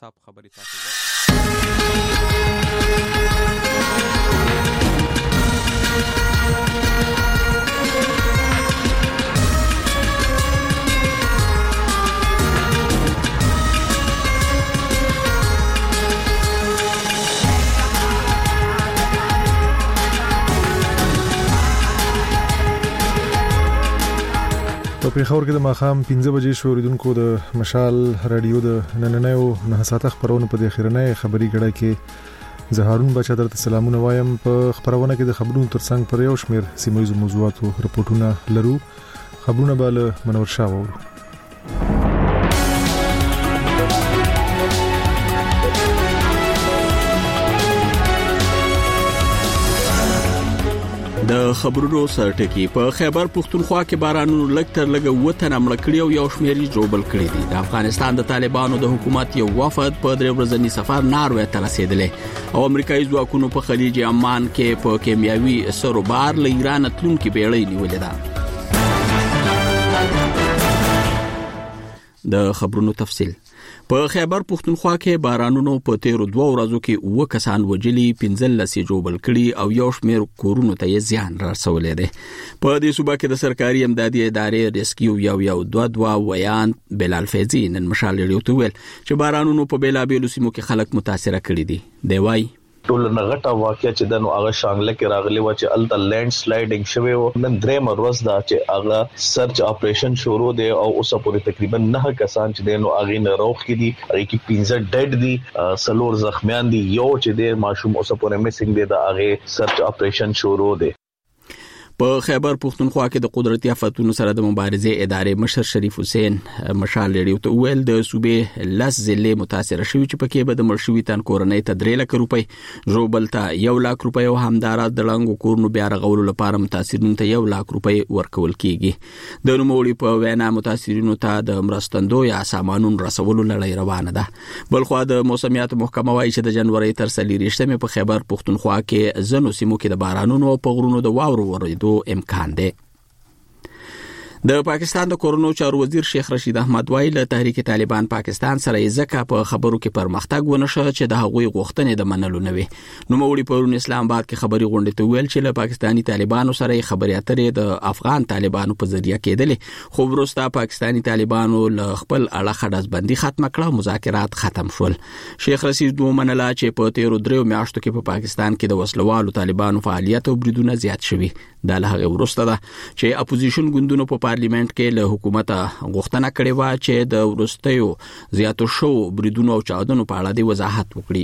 آفتاب خبرې تاسو په پیښور کې د ماښام 15 بجې شو اوریدونکو د مشال رادیو د نننیو 9 ساعته خبرونه په اخیرنۍ خبري غړا کې زهارون بچا درته سلامونه وایم. په خبرونه کې د خبرونو ترڅنګ پر یو شمیر سیمایي موضوعاتو رپورټونه لرو. خبرونه به له منور شاه وورو. د خبرونو سرټکی په خیبر پختونخوا کې بارانونو لکتر لګه وطن امړ کړی او یو شمیري جوړبل کړی دي. د افغانستان د طالبانو د حکومت یو وفد په درې ورځنی سفر ناروې ته رسیدلی او امریکایي ځواکونو په خلیج عمان کې په کیمیاوي سروبار له ایران تلونکو بیړۍ نیولې ده. د خبرونو تفصیل په خیبر پختونخوا کې بارانونو په 13 ورځو کې 9 کسان وجلي 15 جوړبل کړي او یو شمیر کورونو ته زیان رسولې ده. په دې صوبه کې د سرکاري امدادي ادارې ریسکیو یو 2 ویان بلال فیضی نن مشال لري تو ویل چې بارانونو په بیلابېلو سیمو کې خلک متاثر کړي دي. دی وای ټول نغټه واقعیا چې د نو هغه شانګله کې راغلی و چې الته لینډ سلایډینګ شوی و. نن درې مروز دا چې هغه سرچ اپریشن شروع دی او اوسه پورې تقریبا 9 کسان چې د نو هغه نه روغ کړي دي. هغه کې 15 ډډ دي، سلور زخمیان دي، یو چې د ماشوم اوسه پورې میسنګ دی. دا هغه سرچ اپریشن شروع دی. په خیبر پختونخوا کې د قدرتي آفتونو سره د مبارزې ادارې مشر شریف حسین مشال لري او ویل د صوبې لاس ضلع متاثر شوی چې پکې به د مرشوي تن کورنۍ ته 3 لک روپۍ، جوړبل ته 1 لک روپۍ او همدارا د لنګو کورونو بیا رغولو لپاره متاثرینو ته 1 لک روپۍ ورکول کیږي. د نوموړي په وینا متاثرینو ته د مرستندو یا سامانونو رسولو لړۍ روانه ده. بلخو د موسمیات محکمه وايي چې د جنوري تر 30 په خیبر پختونخوا کې ځنو سیمو کې د بارانونو او په غرونو د واورو ورېدو امکان دی. د پاکستان د کورونو چارو وزیر شیخ رشید احمد وایي له تحریک طالبان پاکستان سره ځکه په خبرو کې پرمختګ ونشو چې د هغوی غوښتنې د منلو نه وي. نو موري پرون اسلام آباد کې خبري غونډه ته ویل چې له پاکستانی طالبانو سره خبرې اترې د افغان طالبانو په ذریعہ کېدلې، خو وروسته پاکستانی طالبانو له خپل اړه ډزبندي ختم کړه، مذاکرات ختم شول. شیخ رشید ومنله چې په 13 میاشتو کې په پاکستان کې د وسلوالو طالبانو فعالیت او بریدونه زیات شوي. دا له هغه وروسته ده چې اپوزیشن ګوندونو په پارلیمنت کې له حکومت غوښتنه کړې و چې د ورستیو زیاتو شو بریدونو او چاودنو په اړه د وضاحت وکړي.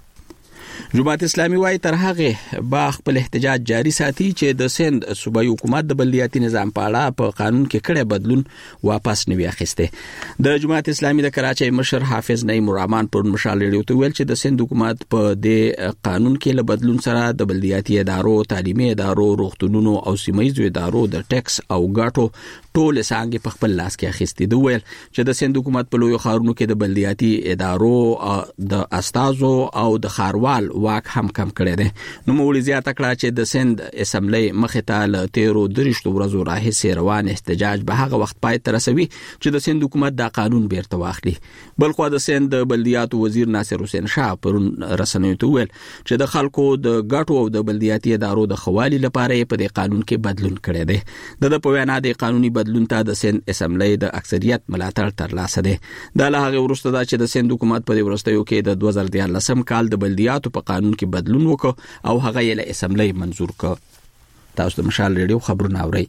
جماعت اسلامي وايي تر هغه با خپل احتجاج جاری ساتي چې د سند صوبایي حکومت د بلدیاتي نظام په اړه په قانون کې کړه بدلون واپس نه وي اخیسته. د جماعت اسلامي د کراچۍ مشر حافظ نعیم الرحمن پر مشال لري او ویل چې د سند حکومت په دې قانون کې له بدلون سره د بلدیاتي ادارو، تعلیمي ادارو، روغتونونو او سیمایي ادارو د ټیکس او ګاټو ټول څنګه په خپل لاس کې اخیستي. دوی ویل چې د سند حکومت په لوی خارونو کې د بلدیاتي ادارو د استازو او د خاروال واک هم کم کړی دی. نو مولوی زیاته کړه چې د سند اسمبلی مخې ته له 13 ورځو راهیسې روان احتجاج به هغه وخت پای ته رسوي چې د سند حکومت دا قانون بیرته واخلي. بلخو د سند بلدیاتو وزیر ناصر حسین شاه پر رسنیو ته ویل چې د خلکو د ګټو او د بلدیاتي ادارو د خوالي لپاره په دې قانون کې بدلون کړی دی. د په وینا د قانوني بدلون ته د سند اسمبلی د اکثریت ملاتړ ترلاسه دی. دا له هغه وروسته ده چې د سند حکومت په دې ورستیو کې د 2013 کال د بلدیاتو په قانون کې بدلون وکړ او هغه یې له اسمبلی منظور کړ. تاسو د مشال ریډیو خبرونه اورئ.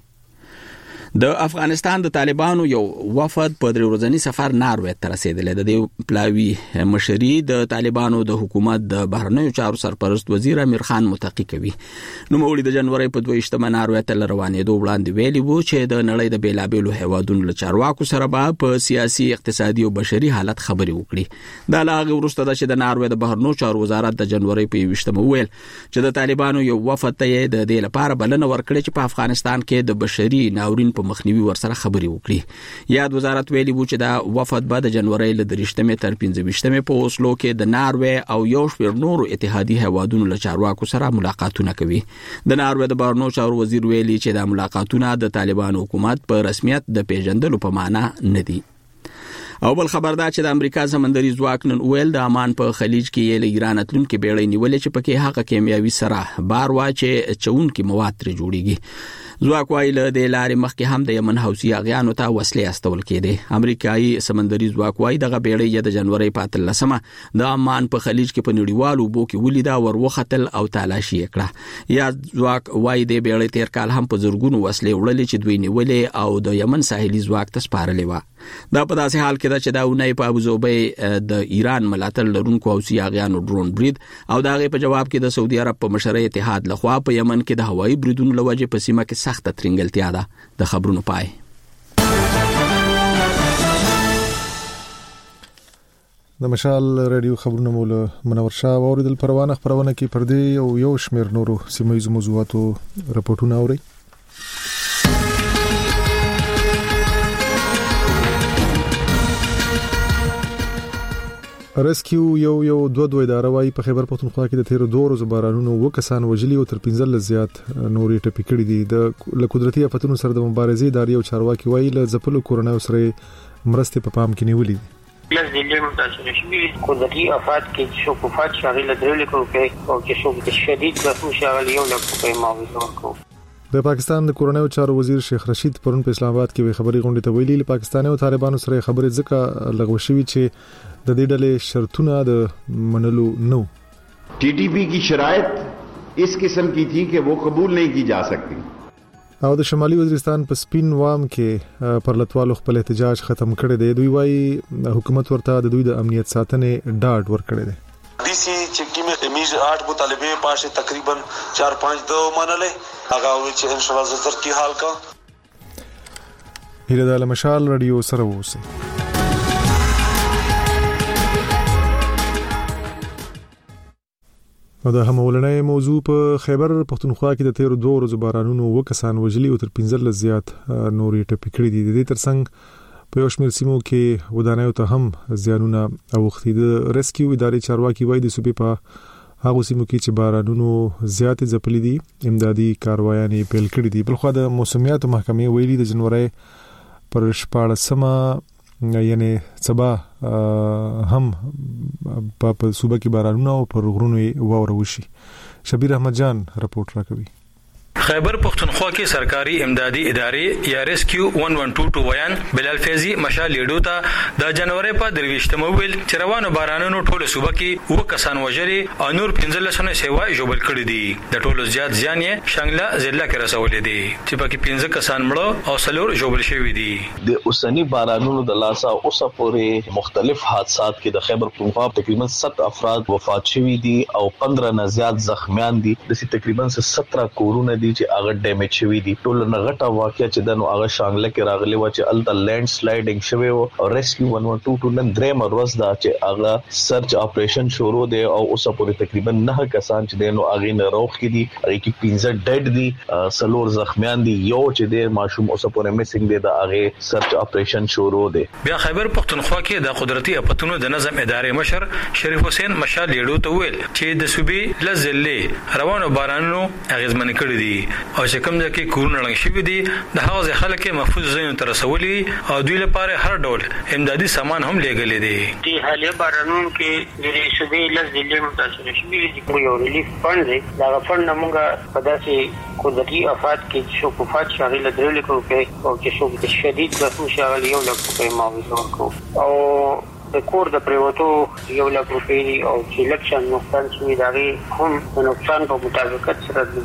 د افغانستان د طالبانو یو وفد په 3 ورځنی سفر ناروې ته رسیدلی. د دې پلاوی مشري د طالبانو د حکومت د بهرنیو چارو سرپرست وزیر امیر خان متقی کوي. نو مولوی د جنوري په 22 ناروې ته روانېدو وړاندې ویلي وو چې د نړۍ د بیلابېلو هیوادونو له چارواکو سره به په سیاسي، اقتصادي او بشري حالت خبرې وکړي. دا لا هغه وروسته ده چې د ناروې د بهرنیو چارو وزارت د جنوري په 21 ویل چې د طالبانو یو وفد ته د دې لپاره بلنه ورکړي چې په افغانستان کې د بشري ناورین په مخنیوي ورسره خبرې وکړي. یاد وزارت ویلي وو چې دا وفد به د جنوري له 23 تر 25 په اوسلو کې د ناروې او یو شمېر نورو اتحادیې هیوادونو له چارواکو سره ملاقاتونه کوي. د ناروې د بهرنیو چارو وزیر ویلي چې دا ملاقاتونه د طالبانو حکومت په رسمیت د پیژندلو په معنا نه دي. او بل خبر دا چې د امریکا سمندري ځواک نن ویل د عمان په خلیج کې له ایران اتلونکو بیړۍ نیولې چې پکې هغه کیمیاوي سره بار واچي چونکي مواد تر جوړیږي. ځواک وايي له د لارې مخکې هم د یمن حوثي اغیانو ته وسلې استول کېده. امریکایي سمندري ځواک وايي دغه بیړۍ د جنوري په 13مه د عمان په خلیج کې په نړیوالو اوبو کې ولیدا وروختل او تالاشي کړه. یا ځواک وايي د بیړۍ تیر کال هم په زورګونو وسلې وړلې چې دوی نیولې او د یمن ساحلي ځواک ته سپارلې و. دا په داسې حال کې ده چې دا ونې په ابوظبي د ایران ملاتړ لرونکو حوثي اغیانو ډرون برید او دغه په جواب کې د سعودي عرب په مشرۍ اتحاد لخوا په یمن کې د هوایي بریدونو لوجه په سیمه کې سخت ترنګلتیا ده. د خبرونو پای د مشال رادیو خبرونه مول منور شاه اوریدل پروانه خبرونه کې پردې او یو شمیر نورو سیمایي موضوعاتو راپورټونه اوري. ریسکیو یو دوه اداره وايي په خیبر پختونخوا کې د تیر 2 ورځې بارانونو وکسان وجلی او تر 15 زیات نورې ټپي کړي دي. د قدرتي آفتونو سره د مبارزې ادارې او چارواکي وايي له ځپلو کورونه سره مرستې په پام کې نیولې دي. لږ د لیم تاسو شي قدرتي آفات کې شوکوفات شامل دي لیکو کې شوک شدید زخم شامل یو لکه معاوضه ورکو. د پاکستان د کورونایي چارو وزیر شیخ رشید پرون په اسلام آباد کې خبري غونډه ته ویلي پاکستاني او طالبانو سره خبرې ځکه لغوه شوې چې د دې ډلې شرطونه د منلو نو. टीटीपी की शराइत इस किस्म की थी कि वो कबूल नहीं की जा सकती. او د شمالي وزیرستان په سپین وام کې پرلطوالو خپل احتجاج ختم کړی دی. دوی وايي حکومت ورته د دوی د امنیت ساتنې ډاډ ورکړی دی. دیسی چکی میں امیز 8 مطالبے پاس تقریباً 4-5 دو منلې هغه چې ان شاء الله زر کی حال کا هله د مشال رادیو سره ووسی. دا هم ولنې موضوع په خیبر پختونخوا کې د تیر 2 ورځې بارانونو وکسان وجلی او تر 15 زیات نورې ټپي کړي دي. د دې ترڅنګ په یو شمېر سیمو کې ودانیو ته هم زیانونه اوښتي. د ریسکیو ادارې چارواکي وايي د صوبې په هغه سیمو کې چې بارانونو زیات ځپلي دي امدادي کاروایانې پیل کړې دي. بلخو د موسمیاتو محکمې ویلي د جنوري پر 14مه یعنی سبا هم په صوبه کې بارانونه او پر غرونو واوره وشي. شبیر احمد جان رپورټ راکوي. خیبر پختونخوا کې سرکاري امدادي ادارې یا ریسکیو 1122 ویان بلال فیضی مشال لیډو ته د جنوري په 23مه ویل چې روانو بارانونو ټوله صوبه کې و کسان وژلي او نور 15 سیوا جوړ کړی دي. د ټولو زیات ځان یې شنګله ضلع کې رسولې دي چې پکې 15 کسان مړه او سلور جوړ شوی دي. د اوسنی بارانونو د لاسه اوسه پورې مختلف حادثات کې د خیبر پختونخوا تقریبا 7 افراد وفات شوي دي او 15 نه زیات زخمیان دي. د تقریبا 17 کورونه دي چې هغه ډیمیج شوی دي. ټول نغټه واقعیا چې دنو هغه شانګله کې راغلی و چې الته لینډ سلایډینګ شوی او ریسکیو 1122 نن درېم ورځ دا چې هغه سرچ اپریشن شروع دی او اوسه پورې تقریبا 9 کسان چې دنو هغه نه روغ کې دي. هغه کې 15 ډیډ دي سلور زخمیان دي. یو چې د ماشوم اوسه پورې میسنګ دی دا هغه سرچ اپریشن شروع دی. بیا خیبر پختونخوا کې د قدرتي آفتونو د نظم ادارې مشر شریف حسین مشال لیډو ته ویل چې د صوبې لزلې روانو بارانونو اغیزمن کړی دي او چې کوم ځکه کورونه لنګ شوی دي د هغه خلک محفوظ ځایونو ته رسولي او دوی لپاره هر ډول امدادي سامان هم لېږلي دي. د حالیه بارانونو کې د صوبې لزلې متاثر شوي دي. یو ریلیف فند دی. دا فند موږ په داسې قدرتي آفات کې شوکوفات شامل دي لیکو کې او چې شوک شدید زخم شامل یو لکه معاوضه ورکو او د کور د پریوتو یو لک روپۍ او چې لکشن نقصان شوی دغه هم د نقصان په مطابقت سره د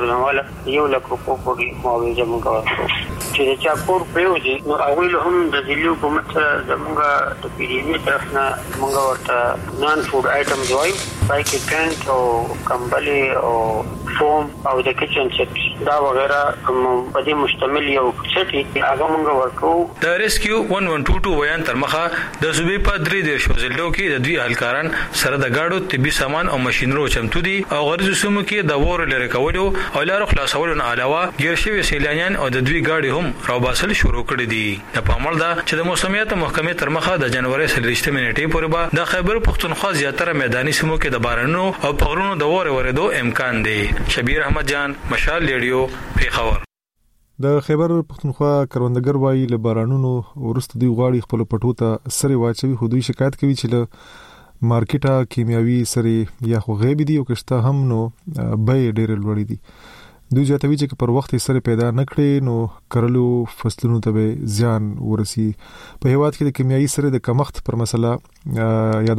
1.5 یو لک روپۍ پورې معاوضه موږ ورکړو. چې چا کور پریوځي نو هغه هم د ځلیو په متره زموږ د پیډي طرف نه موږ ورته نان فود آیټمز وایو پای کې کینټ او کمبلي او فوم او د کچن سیټ دا وغیرہ په دې مشتمل یو سیټ هغه موږ ورکو. د ریسکیو 1122 ویان تر مخه د صوبې په 3 شوزلو کې د دوی اهلکاران سره د گاډو طبي سامان او ماشينرو چمتو دي او غرض سمو کې د وور لري کولو او لارو خلاصولو نه علاوه ګرشوي سیلانیان او د دوی گاډي هم راوباسل شروع کړی دي. د پامل دا چې د موسمیات محکمې تر مخه د جنوري 23 نیټې پورې به د خیبر پختونخوا زیاتره میداني سیمو کې د بارانونو او پغرونو د وور ورېدو امکان دی. شبیر احمد جان مشال لیډیو پیښور. د خیبر پختونخوا کروندګر وایي له بارانونو ورسته دوی غواړي خپل پټو ته سره واچوي، خو دوی شکایت کوي چې له مارکیټه کیمیاوي سره یا خو غیب دي او کشته هم نو به ډېر لوړ دي. دوی جاتوي چې پر وخت سره پیدا نکړي نو کرلو فصلونو ته زیان ورسي. په هیواد کې د کیمیاوي سره د کمښت پر مسله یا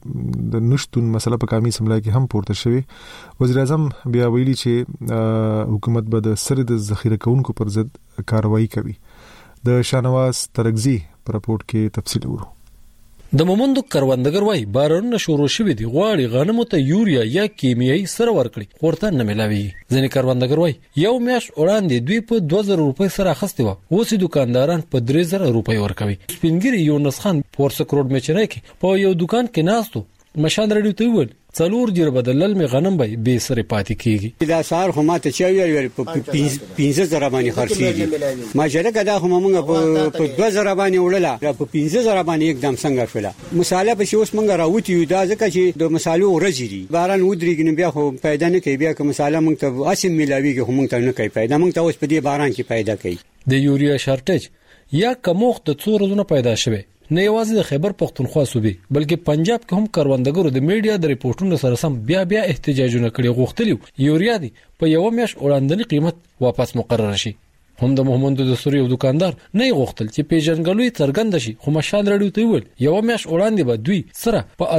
د نشټون مسله په قومي سملای کې هم پورته شوی. وزیر اعظم بیا ویلي چې حکومت به د سره د ذخیره کوونکو پر ضد کاروایی کوي. د شانواز ترغزي پر رپورت کې تفصیل ورو. د مومندو کروندګر وای بارانونه شروع شوه دي، غواړي غنمو ته یوریا یا کیمیاوي سره ورکړي، ورته نه ملاوي. ځینې کروندګر وای یو میاش وړاندې دوی په 2000 روپۍ سره اخستي و، اوس دکانداران په 3000 روپۍ ورکوي. سپینګری یونس خان پورس کروڑ میچنه کې په یو دکان کې ناستو، مشال رډیو ته ویل 4 جیر بدلل می غنم به سره پاتې کیږي. دا سار خو ماته چا ویل په 15000 باندې خرڅيږي، ما جره کدا خو موږ په 2000 باندې وړله، په 15000 باندې एकदम څنګه شوله. مصالحه به اوس موږ راوتی یو دا ځکه چې د مصالحو ورځي باران ودرېږي بیا خو پیدا نه کوي، بیا که مصالحه موږ ته اسیم ملاویږي خو موږ ته نه کوي پیدا، موږ ته اوس په دې باران کې پیدا کوي. د یوریا شارټیج یا کموخت د څو ورځې پیدا شوه، نه یوازې د خیبر پختونخوا صوبې بلکې پنجاب کې هم کروندګرو د میډیا د ریپورتونو سره سم بیا احتجاجونه کړي، غوښتل یوریا دی په یو میاش وړاندنی قیمت واپس مقرر شي. هم د محمد د سوري دکاندار نه غوښتل چې پیژنګلوي څرګند شي، خو مشال رډیو ته ویل یو میاش وړاندې به دوی سره په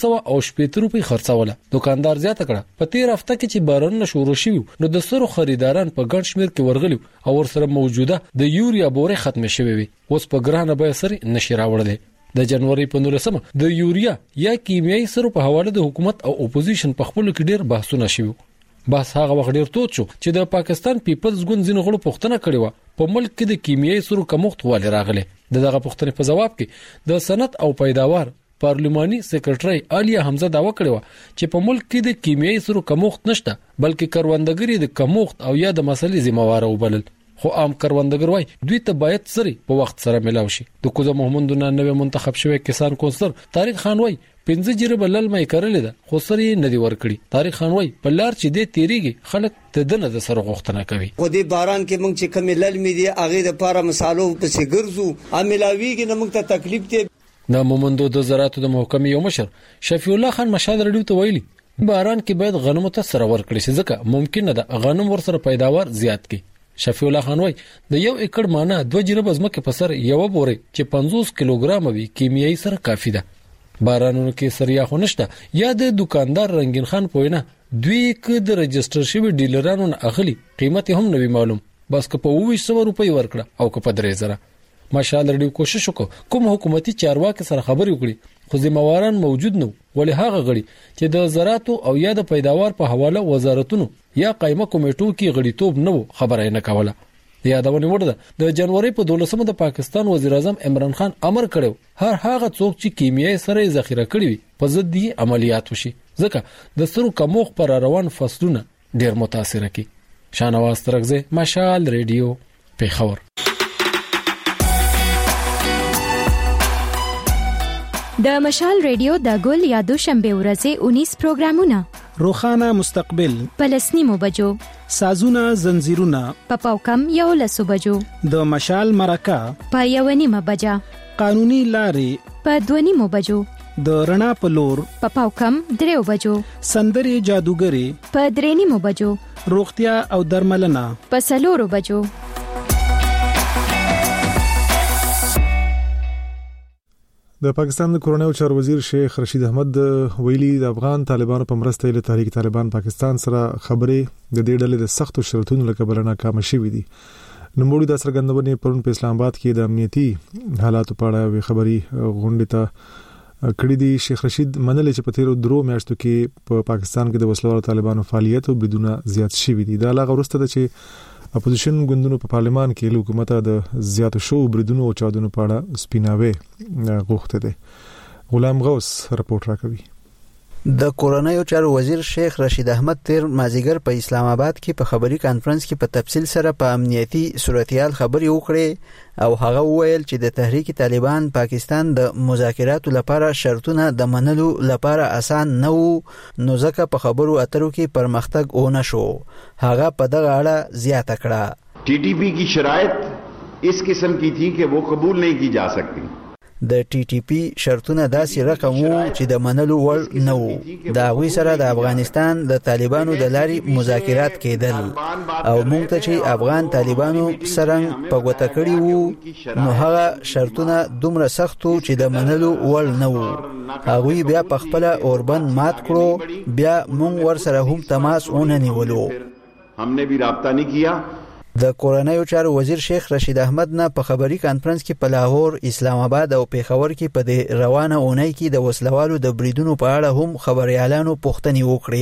1380 روپۍ خرڅوله. دکاندار زیاته کړه په 13 هفته کې چې بارانونه شروع شوي نو د سرو خریداران په ګڼ شمیر کې ورغلي او ورسره موجوده د یوریا بورې ختم شوي وي، اوس په ګرانه به سره نشي راوړل. د جنوري په 19 د یوریا یا کیمیاوي سرو په حواله د حکومت او اپوزیشن په خپل کې ډیر بحثونه شوي. بس هغه وخت ډیر توت شو چې د پاکستان پیپلز ګوند ځینې غړو پوښتنه کړې و په ملک کې د کیمیاوي سرو کمښت ولې راغلی. دغه پوښتنې په جواب کې د صنعت او پیداوار پارلماني سیکریټري عالیه حمزه داوا کړې و چې په ملک کې د کیمیاوي سرو کمښت نشته، بلکې کروندګری د کمښت او یا د مسلې ذمہوار وبلل. خو عام کروندګر وای دوی ته باید سره په وخت سره ملاوي شي. د کوزه محمد نن منتخب شوی کسان کونسلر طارق خان وای 15 جره بلل مې کړل ده، خو سره نه دی ورکړي. طارق خان وای په لار چې دې تیریږي خلک ته دنه د سره غوښتنه کوي. خو دې باران کې موږ چې کوم لل مې دي هغه د پاره مثالو په څیر ګرځو عملاویږي نه موږ ته تکلیف دی. د مومندو د زراعت د محکمې یو مشر شفیع الله خان مشال رډیو ته ویلي باران کې باید غنمو ته سره ورکړي شي ځکه ممکن نه ده غنم ورسره پیداوار زیات کړي. شفیع الله خان وای د یو ایکړ مانه 2 جره بزمکه په سر یو بوري چې 50 کیلوګرام وي کیمیاوي سره کافی ده. بارانونو کې سریا خو نشته یا د دکاندار رنگین خان پوینه دوی ک د رجستر شوی ډیلرانو نه اخلي، قیمت هم نوی معلوم، بس که په 200 روپۍ ورکړه او که په 3000. ماشاءالله ډېر کوشش وکړ کوم حکومتي چارواکي سره خبرې وکړي، خو ذمہواران موجود نو. ولې هغه غړي چې د زراعت او یا د پیداوار په حواله وزارتونو یا قائمه کمیټو کې غړیتوب نه خبره نه کوله. یادونه وړه د جنوري په 12 د پاکستان وزیر اعظم عمران خان امر کړو هر هغه څوک چې کیمیاوي سره ذخیره کړی وي په ضد دي عملیات وشي ځکه د سرو کموخ پر روان فصلونه ډیر متاثر کی. شانواز ترغزه مشال ریډیو پیښور. د مشال ریډیو د ګل یادو شنبه ورځې 19 پروګرامونه روخانه مستقبل پلسنیمو بجو سازونه زنجیرونه پاوکم یو لسو بجو د مشال مرکه په 1:30 بجا قانوني لارې په 2:30 بجو د رڼا په لور په پاوکم 3 بجو سندري جادوګری په 3:30 بجو روغتیا او درملنه په 4 بجو. د پاکستان د کورونایي چارو وزیر شیخ رشید احمد ویلي د افغان طالبانو په مرسته له تحریک طالبان پاکستان سره خبرې د دې ډلې د سختو شرطونو لکه بلنه ناکام شوې دي. نوموړي د څرګندونې پرون په اسلام آباد کې د امنیتي حالاتو په اړه خبري غونډه ته کړې دي. شیخ رشید منل چې په تیرو 2 میاشتو کې په پاکستان کې د وسلوالو طالبانو فعالیت او بدونه زیات شوې دي. دا لاغه ورسته ده چې اپوزیشن ګوندونو په پارلمان کې حکومت د زیات شو بریدونو او چاودنو په اړه سپیناوي غوښته دي. غلام غوث رپورټ راکوي. د کورونایي چارو وزیر شیخ رشید احمد تیر مازیګر په اسلام آباد کې په خبري کانفرنس کې په تفصیل سره په امنیتي صورتحال خبري وکړي او هغه وویل چې د تحریک طالبان پاکستان د مذاکراتو لپاره شرطونه د منلو لپاره آسان نه وو، نو ځکه په خبرو اترو کې پرمختګ ونه شو. هغه په دغه اړه زیاته کړه टीटीपी की शराइत इस किस्म की थी कि वो कबूल नहीं की जा सकती। د ټي ټي پی شرطونه داسې رقم وو چې د منلو وړ نه وو. د هغوی سره د افغانستان د طالبانو د لارې مذاکرات کېدل او موږ ته چې افغان طالبانو څرنګه په ګوته کړي وو نو هغه شرطونه دومره سخت وو چې د منلو وړ نه وو. هغوی بیا په خپله اوربند مات کړو، بیا موږ ورسره هم تماس ونه نیولو. हमने भी राब्ता नहीं किया. د کورنیو چارو وزیر شیخ رشید احمد نه په خبري کانفرنس کې په لاهور، اسلام آباد او پیښور کې په دې روانه اونۍ کې د وسلوالو د بریدونو په اړه هم خبريالانو پوښتنې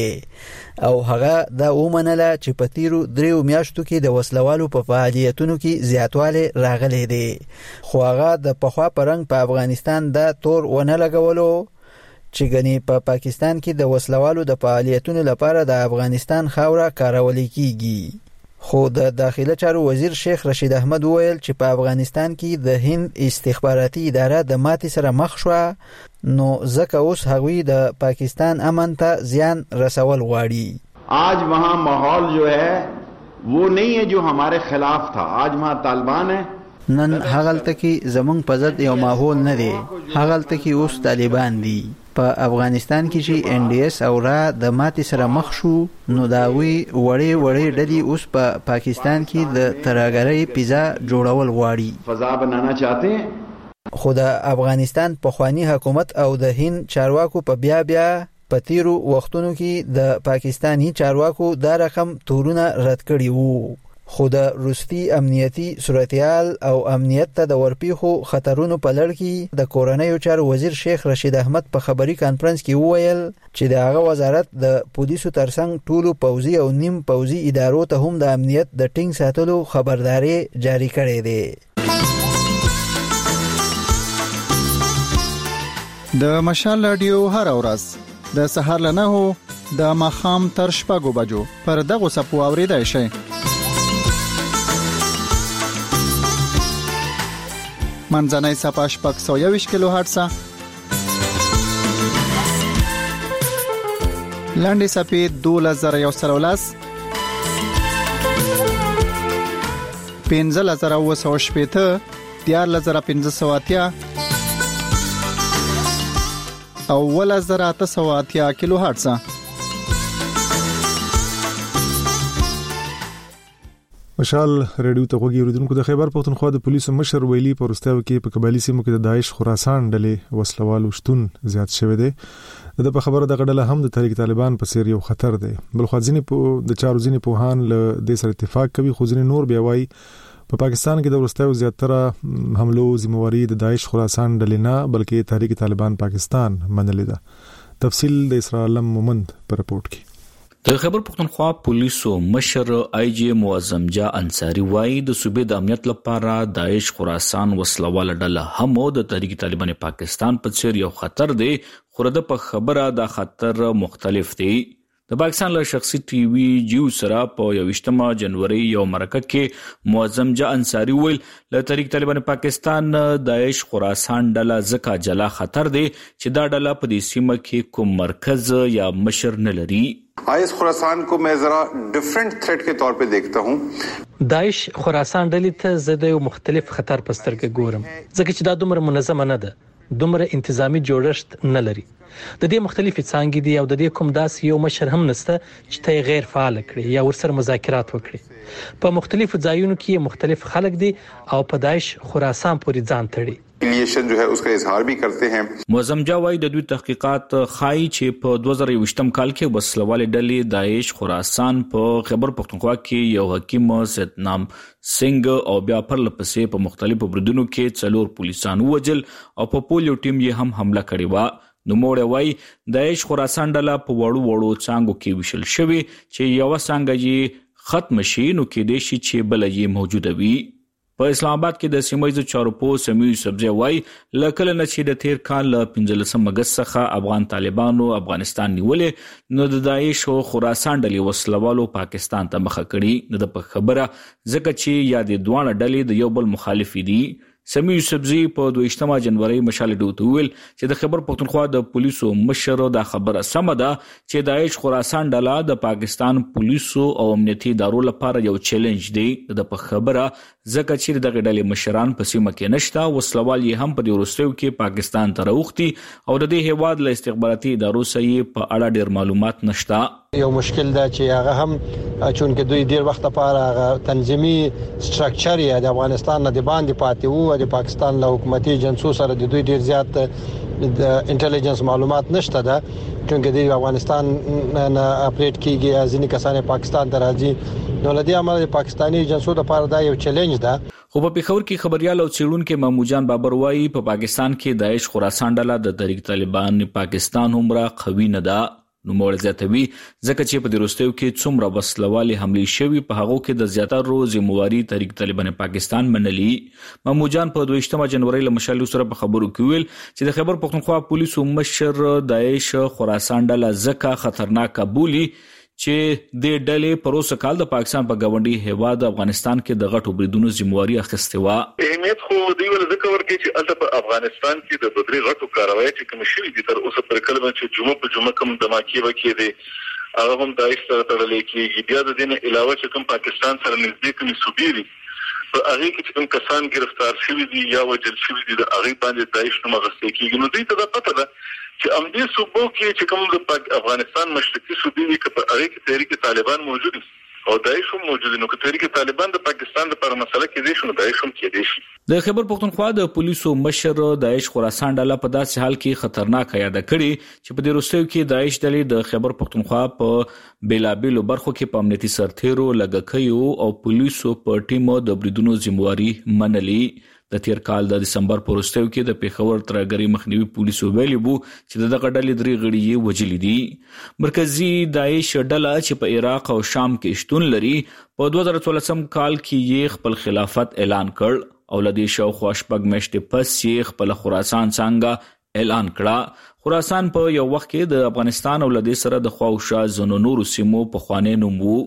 وکړې او هغه دا ومنله چې په تیرو 3 میاشتو کې د وسلوالو په فعالیتونو کې زیاتوالی راغلی دی، خو هغه د پخوا پرنګ په افغانستان دا تور ونه لګولو چې ګنې په پاکستان کې د وسلوالو د فعالیتونو لپاره د افغانستان خاوره کارول کیږي. خو د داخله چارو وزیر شیخ رشید احمد وویل چې په افغانستان کې د هند استخباراتي اداره د ماتې سره مخ شوه نو ځکه اوس هغوی د پاکستان امن ته زیان رسول غواړي. आज वहाँ माहौल जो है वो नहीं है जो हमारे खिलाफ था. आज वहाँ तालिबान है. نن هغلته کې زمونږ په ضد یو ماحول نه دی، هغلته کې اوس طالبان دي. په افغانستان کې چې ان ډي اس او را د ماتې سره مخ شو نو دا وی وړې ډلې اوس په پاکستان کې د ترهګرۍ پیزا جوړول غواړي. فضا بنانا چاہتے ہیں. خو د افغانستان پخوانی حکومت او د هند چارواکو په بیا په تیرو وختونو کې د پاکستانی چارواکو دا رقم تورونه رد کړي وو. خو د روسي امنیتي صورتحال او امنیت ته د ورپیخو خطرونو په لړ کې د کورنیو چارو وزیر شیخ رشید احمد په خبري کانفرنس کې وویل چې د هغه وزارت د پولیسو ترڅنګ ټولو پوځي او نیم پوځي ادارو ته هم د امنیت د ټینګ ساتلو خبرداري جاری کړې ده. د مشال رادیو هر ورځ د سهار له 9 د ماخام تر 6 بجو پر دغه سپو اوریدای شي. منځنۍ صفحه 621 کیلو هرتز، لاندې صفحه 2113 15980 14580 او 1880 کیلو هرتز. مشال رادیو ته غوږی اوریدونکو، د خیبر پختونخوا د پولیسو مشر ویلي په وروستیو کې په قبایلی سیمو کې د داعش خراسان ډلې وسلوالو شتون زیات شوی دی. د په خبره د غډله هم د تحریک طالبان په سیر یو خطر دی. بل خو ځینې په د چارو ځینې پوهان له دې سره اتفاق کوي، خو ځینې نور بیا وایي په پاکستان کې د وروستیو زیاتره حملو ذمہواری د داعش خراسان ډلې نه بلکې تحریک طالبان پاکستان منلې ده. تفصیل د اسرائیل مومند په رپورت کې. د خیبر پختونخوا پولیسو مشر آی جی معظم جا انصاری وايي د صوبې د امنیت لپاره داعش خراسان وسلوال ډله هم د تحریک طالبان پاکستان په څیر یو خطر دی، خو د په خبره دا خطر مختلف دی. د پاکستان له شخصي ټي وي جیو سره په 28 جنوري یو مرکه کې معظم جا انصاری ویل له تحریک طالبان پاکستان داعش خراسان ډله زکه جلا خطر دی چې دا ډله په دې سیمه کې کوم مرکز یا مشر نه لري. आइस खुरासान को मैं जरा डिफरेंट थ्रेट के तौर पे देखता हूँ. داعش خراسان ډلې ته زه د مختلف خطر په سترګه ګورم، ځکه چې دا دومره منظمه نه ده، دومره انتظامی جوړښت نه لري. د دې مختلفې څانګې دي او د دې کوم داسې یو مشر هم نشته چې ته غیر فعال کړي یا ورسره مذاکرات وکړي. په مختلفو ځایونو کې مختلف خلک دي او په داعش خراسان پورې ځان تړي. जो है उसका इजहार भी करते हैं. معظم جاوی د دوی تحقیقات خای چې په 2020م کال کې وسلوالې ډلې داعش خراسان په خیبر پختونخوا کې یو حکیم ستنام سنگ او بیا پر لپسې په مختلفو بریدونو کې 4 پولیسان وجل او په پولیو ټیم یې هم حمله کړې و. نو موړ وای داعش خراسان ډله په وړو څنګه کې وشل شوی چې یو څنګه یې ختم شي نو کې د شي چې بل یې موجوده وي. په اسلام آباد کې د سیمایي چارو په سمي سبزی وای لکه نه چې د تیر کال 15 اگست څخه افغان طالبانو افغانستان نیولې نو د داعش او خراسان ډلې وسلوالو پاکستان ته مخه کړي. د په خبره ځکه چې یا د دوه ډلې د یو بل مخالف دي. سمي یوسفزي په 28 جنوري مشال ډوته ویل چې د خیبر پختونخوا د پولیسو مشر دا خبره سم ده چې داعش خراسان ډله د پاکستان پولیسو او امنیتي ادارو لپاره یو چیلنج دی د خبره ځکه چې دغه ډلې مشران په سیمه کې نشته وسلوال یې هم په دې وروستیو کې پاکستان ته راوختي او د دې هیواد له استخباراتي ادارو سره په اړه ډیر معلومات نشته. یو مشکل دا چې هغه هم چون کې دوی ډیر وخت لپاره تنظیمي سټراکچر یې د افغانستان نه د باندې پاتې وو د پاکستان له حکومتي ایجنسو سره د دوی ډیر زیات د انټيليجنس معلومات نشته ده چون کې د افغانستان نه اپریټ کیږي ځینې کسان پاکستان ته راځي نو لدی عمل د پاکستاني ایجنسو لپاره دا یو چیلنج ده. خو په پیښور کې خبريال او چیرونکو محمود بابر وایي په پاکستان کې داعش خراسان ډله د تحریک طالبان پاکستان همرا قوي نه ده. نو مول زیاتوي ځکه چې په دروستیو کې څومره وسلوالي حملې شوي په هغه کې د زیاتره ذمہواری تحریک طالبان پاکستان منلي. محمود په 28 جنوري له مشالو سره په خبرو کې ویل چې د خیبر پختونخوا پولیسو مشر داعش خراسان ډله ځکه خطرناک بولی چې د ډلې پروسه کال د پاکستان په گاونډي هیواد افغانستان کې د غټو بریدونو ذمہواری اخیسته و. اهمیت خو دی ول ذکر ورکړي چې البته په افغانستان کې د بدري غټو کاروایی چې کوم شي دي تر اوسه پر کلمه چې جمعه په جمعه کوم دماکي وکړي دي هغه هم داعش سره تړلې کېږي. بیا د دې علاوه چې کوم پاکستان سره نږدې کوم صوبې په هغه کې چې کوم کسان گرفتار شوي دي یا وژل شوي دي د هغه باندې داعش نوم غوښتل کېږي. نو دوی ته دا پته ده چې امدي صوبو کې چې کوم د افغانستان مشرقي صوبې کې په هغه کې تحریک طالبان موجود او داعش هم موجود نو که تحریک طالبان د پاکستان لپاره مسله کې دي شو داعش هم کې دي شي. د خیبر پختونخوا د پولیسو مشر داعش خراسان ډله په داسې حال کې خطرناک یاد کړي چې په دې وروستیو کې داعش ډلې د خیبر پختونخوا په بیلابیلو برخو کې په امنیتي سرتیرو لګکیو او پولیسو په ټیمو د بریدونو ذمہواری منلي. د تیر کال د دسمبر په وروستیو کې د پیښور ترګری مخنیوي پولیسو ویلي وو چې دغه ډلې درې غړي یې وجلي دي. مرکزی داعش ډله چې په عراق او شام کې شتون لري په 2014 کال کې یې خپل خلافت اعلان کړ او لدی شاوخوا شپږ میاشتې پس یې خپل خراسان څنګه اعلان کړه. خراسان په یو وخت کې د افغانستان او لدی سره د خواوشا زونو نورو سیمو په خوانې نوم وو.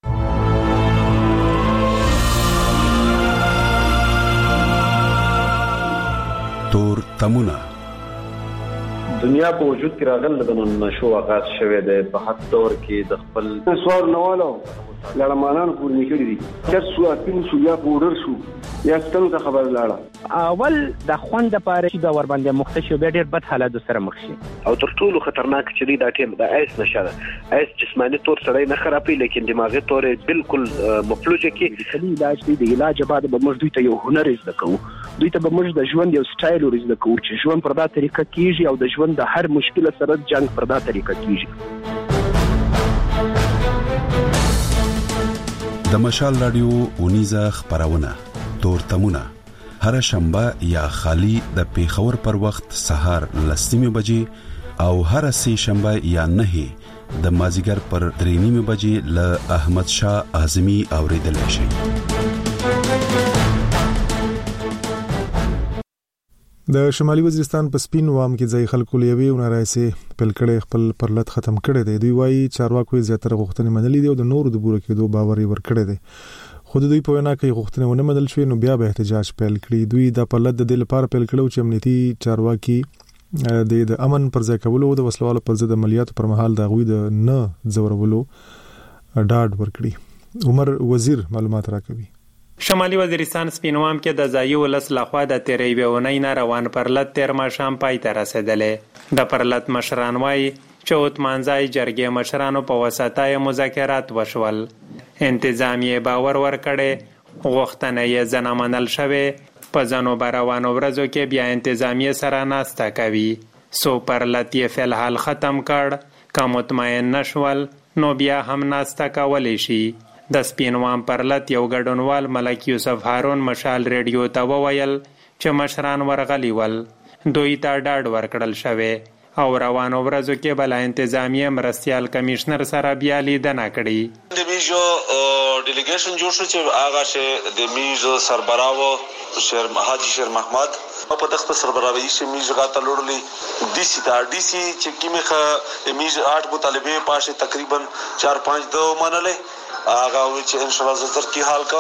تور تمونه دنیا په وجود کې راغله د نشو آغاز شوه د په حد دور کې د خپل سوار نوالو لړمانان پور نکړي دي چې سو اپین سو یا پورر شو یا ستنو ته خبر لاړه اول د خوند لپاره چې دا ور باندې مختشو به ډېر بد حالات سره مخ شي او تر ټولو خطرناک چې دی دا ټیم د ایس نشه ایس جسمانی تور سړی نه خرابې لیکن دماغي تور بالکل مفلوجه کې د علاج دی د علاج بعد به موږ دوی ته یو هنر زده کوو دوی ته به موږ د ژوند یو سټایل ورزده کوو چې ژوند پر دا طریقه کیږي او د ژوند د هر مشکل سره جنگ پر دا طریقه کیږي. د مشال رادیو اونیزه خبرونه تور تمونه هر شنبه یا خالی د پیښور پر وخت سهار 10:00 بجې او هر سه شنبه یا 9 د مازیګر پر 3:30 بجې ل احمد شاه اعظمي اوریدل شي. د شمالي وزیرستان په سپین وام کې ځای خلکو لیوي او نارایسي پلکړې خپل پرلط ختم کړي دي. دوی وايي چارواکو زیاتره غوښتنې منلې دي او د نورو د بوره کېدو باور ور کړی دی. خو دوی په وینا کې غوښتنې ونه منل شوې نو بیا به احتجاج پیل کړي. دوی د پرلط د دې لپاره پیل کړو چې امنیتي چارواکي د امن پر ځای کولو او د وسلوالو پر ضد عملیاتو پر مهال د غوي د نه زورولو ډاډ ورکړي. عمر وزیر معلومات راکوي. شمالي وزیرستان سپینوام کې د ځایي ولس لخوا د تیرې وونۍ نه روان پرلط تیر ماښام پای ته رسیدلې. د پرلط مشران وایي چې اوتمانځای جرګې مشرانو په وساتای مذاکرات وشول. انتظامیه باور ورکړي غوښتنه یې ځنه منل شوې په ځنو روانو ورځو کې بیا انتظامیه سره ناسته کوي. سو پرلط یې فی الحال ختم کړ که مطمئن نشول نو بیا هم ناسته کولی شي. د سپینوام پرلط یو ګډونوال ملک یوسف هارون مشال ریډیو ته وویل چې مشران ورغلی ول دوی ته ډاډ ورکړل شوی او روانو ورځو کې بل انتظامیه مرستیال کمشنر سره بیا لیدنه کړي. د میجو ډیلیګیشن جوړ شو چې هغه شه د میجو سربراو شیر حاجی شیر محمد په دغه سربراوي چې میجو غاټه لوړلی ډي سي چې کیمه میجو 8 مطالبه پاشه تقریبا 4-5 دو منلې هغه چې ان شاء الله زر کی حال کا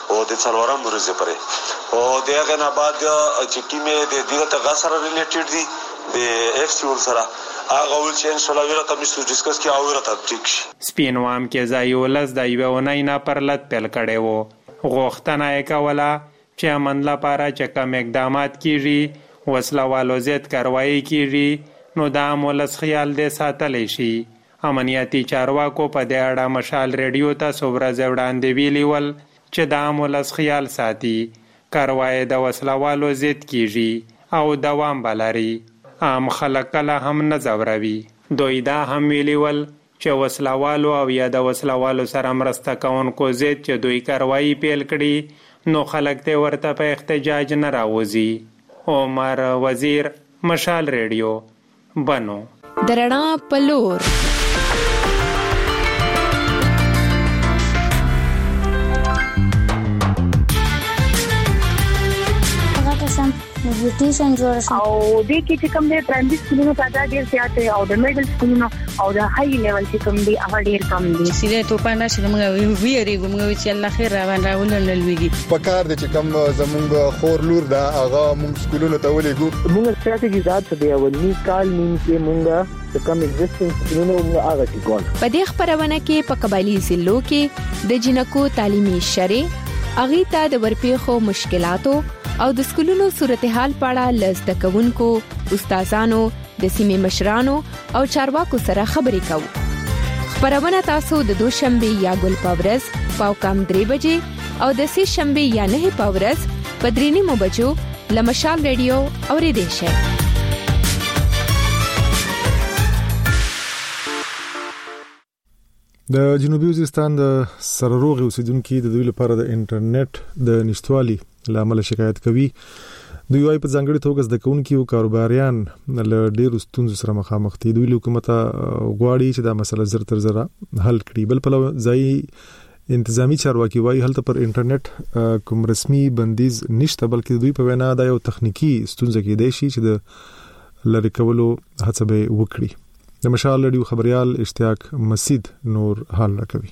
او د څلورم ورځې پرې او دغه نه بعد چې کیمه د دغه ته سره ریلیټډ دي د اف سی ول سره هغه ول چې ان شاء الله ورته مستو ډیسکس کې او ورته ټیک شي. سپینوام کې ځایولس د یوونای نه پرلط پیل کړي وو غوښتنه یې کوله چې امن لپاره چې کوم اقدامات کیږي وسله والو زیات کاروایی کیږي نو د امولس خیال دې ساتلی شي. امنیتي چارواکو په دې اړه مشال ریډیو ته ورځ وړاندې ویلي ول چې د امولس خیال ساتي کاروایی د وسله والو زیات کیږي او دوام بلري عام خلک کله هم نه ځوروي. دوی دا هم ویلي ول چې وسله والو او یا د وسله والو سره مرسته کوونکو ضد چې دوی کاروایی پیل کړي نو خلک ته ورته په احتجاج نه راوځي. عمر وزیر مشال ریډیو بنو درنا پلور نیوټریشن جوړ شي او د کې چې کوم د پرایمري سکولونو تعداد ډیر زیات او د میډل سکولونو او د های لیول چې کوم دی هغه ډیر کم دي. سیده تو پاندې چې موږ ویریږو موږ چې الله خیر روان راولل لويږي په کار دي چې کوم زمونږ خور لور دا هغه موږ سکولونو ته ولېګو موږ ستراتیژي ذات څه دی اولنی کال نیم کې موږ کوم ایگزیسټنس سکولونو موږ هغه چې ګول په دې خبرونه کې په قبایلی ضلعو کې د جنکو تعلیمي شرې اغیتا د ورپېخو مشکلاتو او د سکولونو صورتحال پاړه لزده کوونکو استادانو د سیمې مشرانو او چارواکو سره خبرې کوو. خبرونه تاسو د دوشنبه یا ګل پاورز پاو کم 3 بجې او د سه شنبه یا 9 پاورز په 3:30 بجو لمشال ریډیو اوریدئ شئ. د جنوبي وزیرستان د سرروغ اوسیدونکو د دوی لپاره د انټرنیټ د نشټوالي لامل شکایت کوي. دوی وايي په ځانګړي توګه د کوونکو کاروباریان له ډېرو ستونزو سره مخامخ دي. دوی حکومت غواړي چې دا مسله زر تر زره حل کړي. بل په ځای انتظامی چارواکي وايي هلته پر انټرنیټ کوم رسمي بندیز نشته بلکې دوی په وینا دا یو تخنیکی ستونزه کې دی چې د لری کولو هڅه به وکړي. د مشال ریډیو خبريال اشتیاق مسید نور حال راکوي.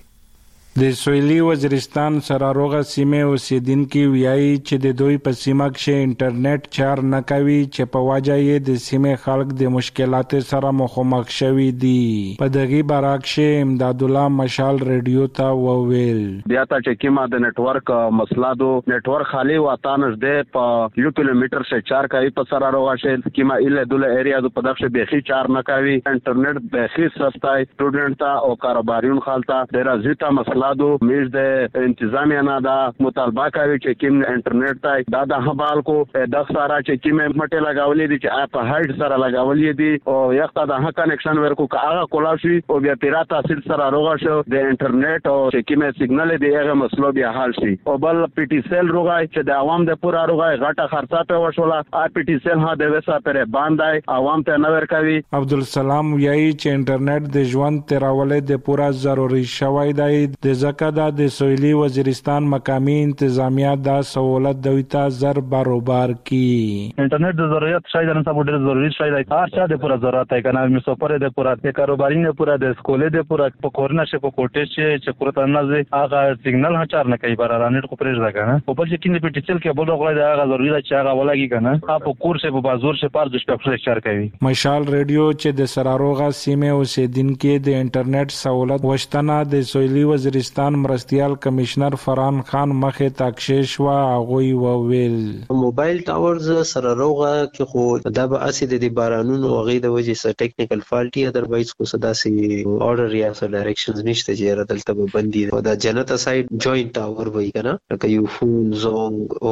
د سویلي وزیرستان سراروغه سیمه اوسیدونکو ویایي چې د دوی په سیمه کې انټرنیټ چار نه کوي چې په وجه یې د سیمه خلک د مشکلات سره مخامخ شوي دي. په دغه برعکس امداد الله مشال ریډیو ته وویل بیا ته چې کیما د نتورک مسله دو نتورک خالی واتانش ده په 1 کیلومتر سے 4 کوي په سراروغه شې کیما اله دوله ایریا د پدغه بهخي چار نه کوي. انټرنیټ بهخي سستای سټوډنټ تا او کاروباریون خالتا ډیر زیاته مسله دو میز د انتظامیه نه دا مطالبه کوي چې کیم انټرنیټ ته دا د حوال کو د سارا چې کیم مټه لگاولې دي چې په هایټ سره لگاولې دي او یخته د هک کنیکشن ورکو هغه کولا شي او بیا پیراتا سیل سره روغه شو د انټرنیټ او چې کیم سیګنل دی هغه مسلو بیا حل شي. او بل پی ټی سیل روغای چې د عوام د پورا روغای غټه خرڅه په وشوله ا پی ټی سیل ها د وسه پر باندای عوام ته نور کوي. عبدالسلام یای چې انټرنیټ د ژوند تیرولې د پورا ضروري شوی دی. د زکه د سویلي وزیرستان مقامی انتظامیه دا سہولت دویتا زر باروبار کی. انټرنیټ د ضرورت شای د نسبت ډېر ضروري شای دی. هر چا د پورا ضرورت ہے کنه مې سفر د پورا د کاروباري نه پورا د سکولې د پورا په کورنا شه په کوټه چې پورا نه زی هغه سیګنل هچار نه کوي بار رانیټ کو پرېږ دا کنه په بل چې کیند په ټیچل کې بل غوړای دا هغه ضروري ده چې هغه ولګي کنه په کورس په بازار شه پر د شپږ چار کوي. مشال ریډیو چې د سراروغه سیمه اوسیدونکو د انټرنیټ سہولت وشتنه د سویلي وزیرستان مرستیال کمشنر فران خان مخه تاکشش وا غوي وویل موبایل ټاورز سره روغه کې خو دا به اسید د بارانونو غي د وجې سره ټیکنیکل فالټي ادروایز کو صدا سي اورډر یا سره ډایرکشنز نشته چې را دلته به بندي دا جنتا سایډ جوائنٹ ټاور وای کنه لکه یو فون زونګ